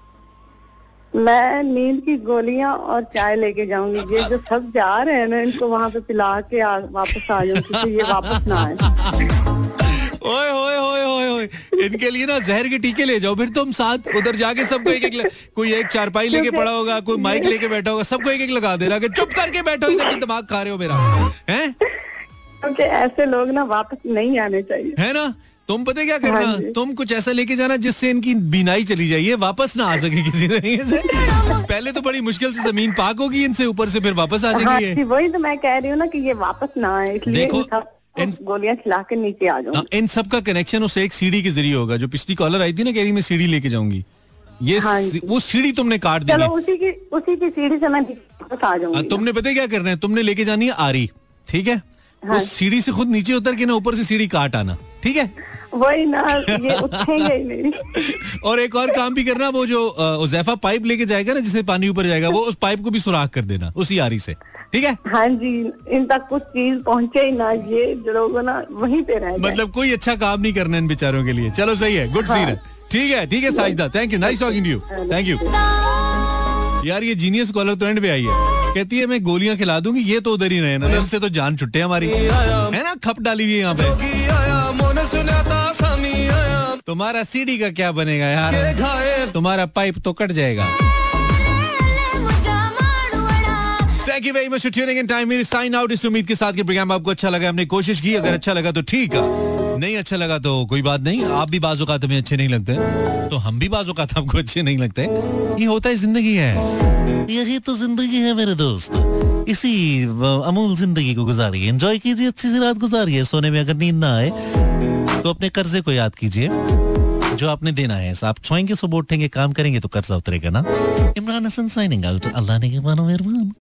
मैं नींद की गोलियां और चाय लेके जाऊंगी। ये जो सब जा रहे हैं ना, इनको वहाँ पे पिला के आ, वापस आ जाऊंगी, ये वापस ना आए। ओए ओए ओए ओए ओए, इनके लिए ना जहर के टीके ले जाओ, फिर तुम साथ उधर जाके सबको एक एक, कोई एक चारपाई लेके पड़ा होगा, कोई माइक लेके बैठा होगा, सबको एक एक लगा देना कि चुप करके बैठो, इधर दिमाग खा रहे हो मेरा, हैं? क्योंकि ऐसे लोग ना वापस नहीं आने चाहिए, है ना? तुम पता क्या करना, हाँ, तुम कुछ ऐसा लेके जाना जिससे इनकी बीनाई चली जाए, वापस ना आ सके किसी तरीके से। पहले तो बड़ी मुश्किल से जमीन पाक होगी इनसे, ऊपर से फिर वापस आ जाएगी। हाँ, वही तो मैं कह रही हूँ ना कि ये वापस ना आए, इसलिए इन गोलियां खिला के नीचे आ जाओ। इन सब का कनेक्शन उस एक सीढ़ी के जरिए होगा। जो पिछली कॉलर आई थी ना, कह रही मैं सीढ़ी लेके जाऊंगी, ये हाँ, वो सीढ़ी तुमने काट दी। चलो उसी की उसी की सीढ़ी से मैं वापस आ जाऊंगी। तुमने पता क्या करना है, तुमने लेके जानी है आरी, ठीक है? हाँ, उस सीढ़ी से खुद नीचे उतर के ना ऊपर से सीढ़ी काट आना, ठीक है? वही ना, ये उठेंगे ही नहीं। और एक और काम भी करना, वो जो उज़ैफा पाइप लेके जाएगा ना जिससे पानी ऊपर जाएगा, वो उस पाइप को भी सुराख कर देना उसी आरी से, ठीक है? हाँ जी, इन तक कुछ चीज पहुँचे ही ना, ये लोग ना वहीं पे रह, मतलब कोई अच्छा काम नहीं करना इन बेचारों के लिए। चलो सही है, गुड सीन है, ठीक है ठीक है Sajida, thank you, nice talking to you, thank you यार। ये जीनियस कॉलर तो एंड पे आई है, कहती है मैं गोलियां खिला दूंगी, ये तो उधर ही रहे ना, इनसे तो जान छुट्टे हमारी, है ना? खप डाली हुई है यहाँ पे। तुम्हारा सीढ़ी का क्या बनेगा यार, तुम्हारा पाइप तो कट जाएगा। Thank you very much for tuning in time. मेरी साइन आउट इस उम्मीद के साथ कि प्रोग्राम आपको अच्छा लगा, हमने कोशिश की, अगर अच्छा लगा तो ठीक है, नहीं अच्छा लगा तो कोई बात नहीं। आप भी बाज़ औक़ात हमें अच्छे नहीं लगते तो हम भी बाज़ औक़ात आपको अच्छे नहीं लगते, ये होता है, जिंदगी है, यही तो जिंदगी है मेरे दोस्त। इसी अमूल जिंदगी को गुजारिए, एंजॉय कीजिए, अच्छी सी रात गुजारिए। सोने में अगर नींद ना आए तो अपने कर्जे को याद कीजिए जो आपने देना है। आप सोएंगे, सुबह उठेंगे, काम करेंगे तो कर्जा उतरेगा ना। इमरान हसन साइनिंग आउट, अल्लाह ने के मानो मेहरबान।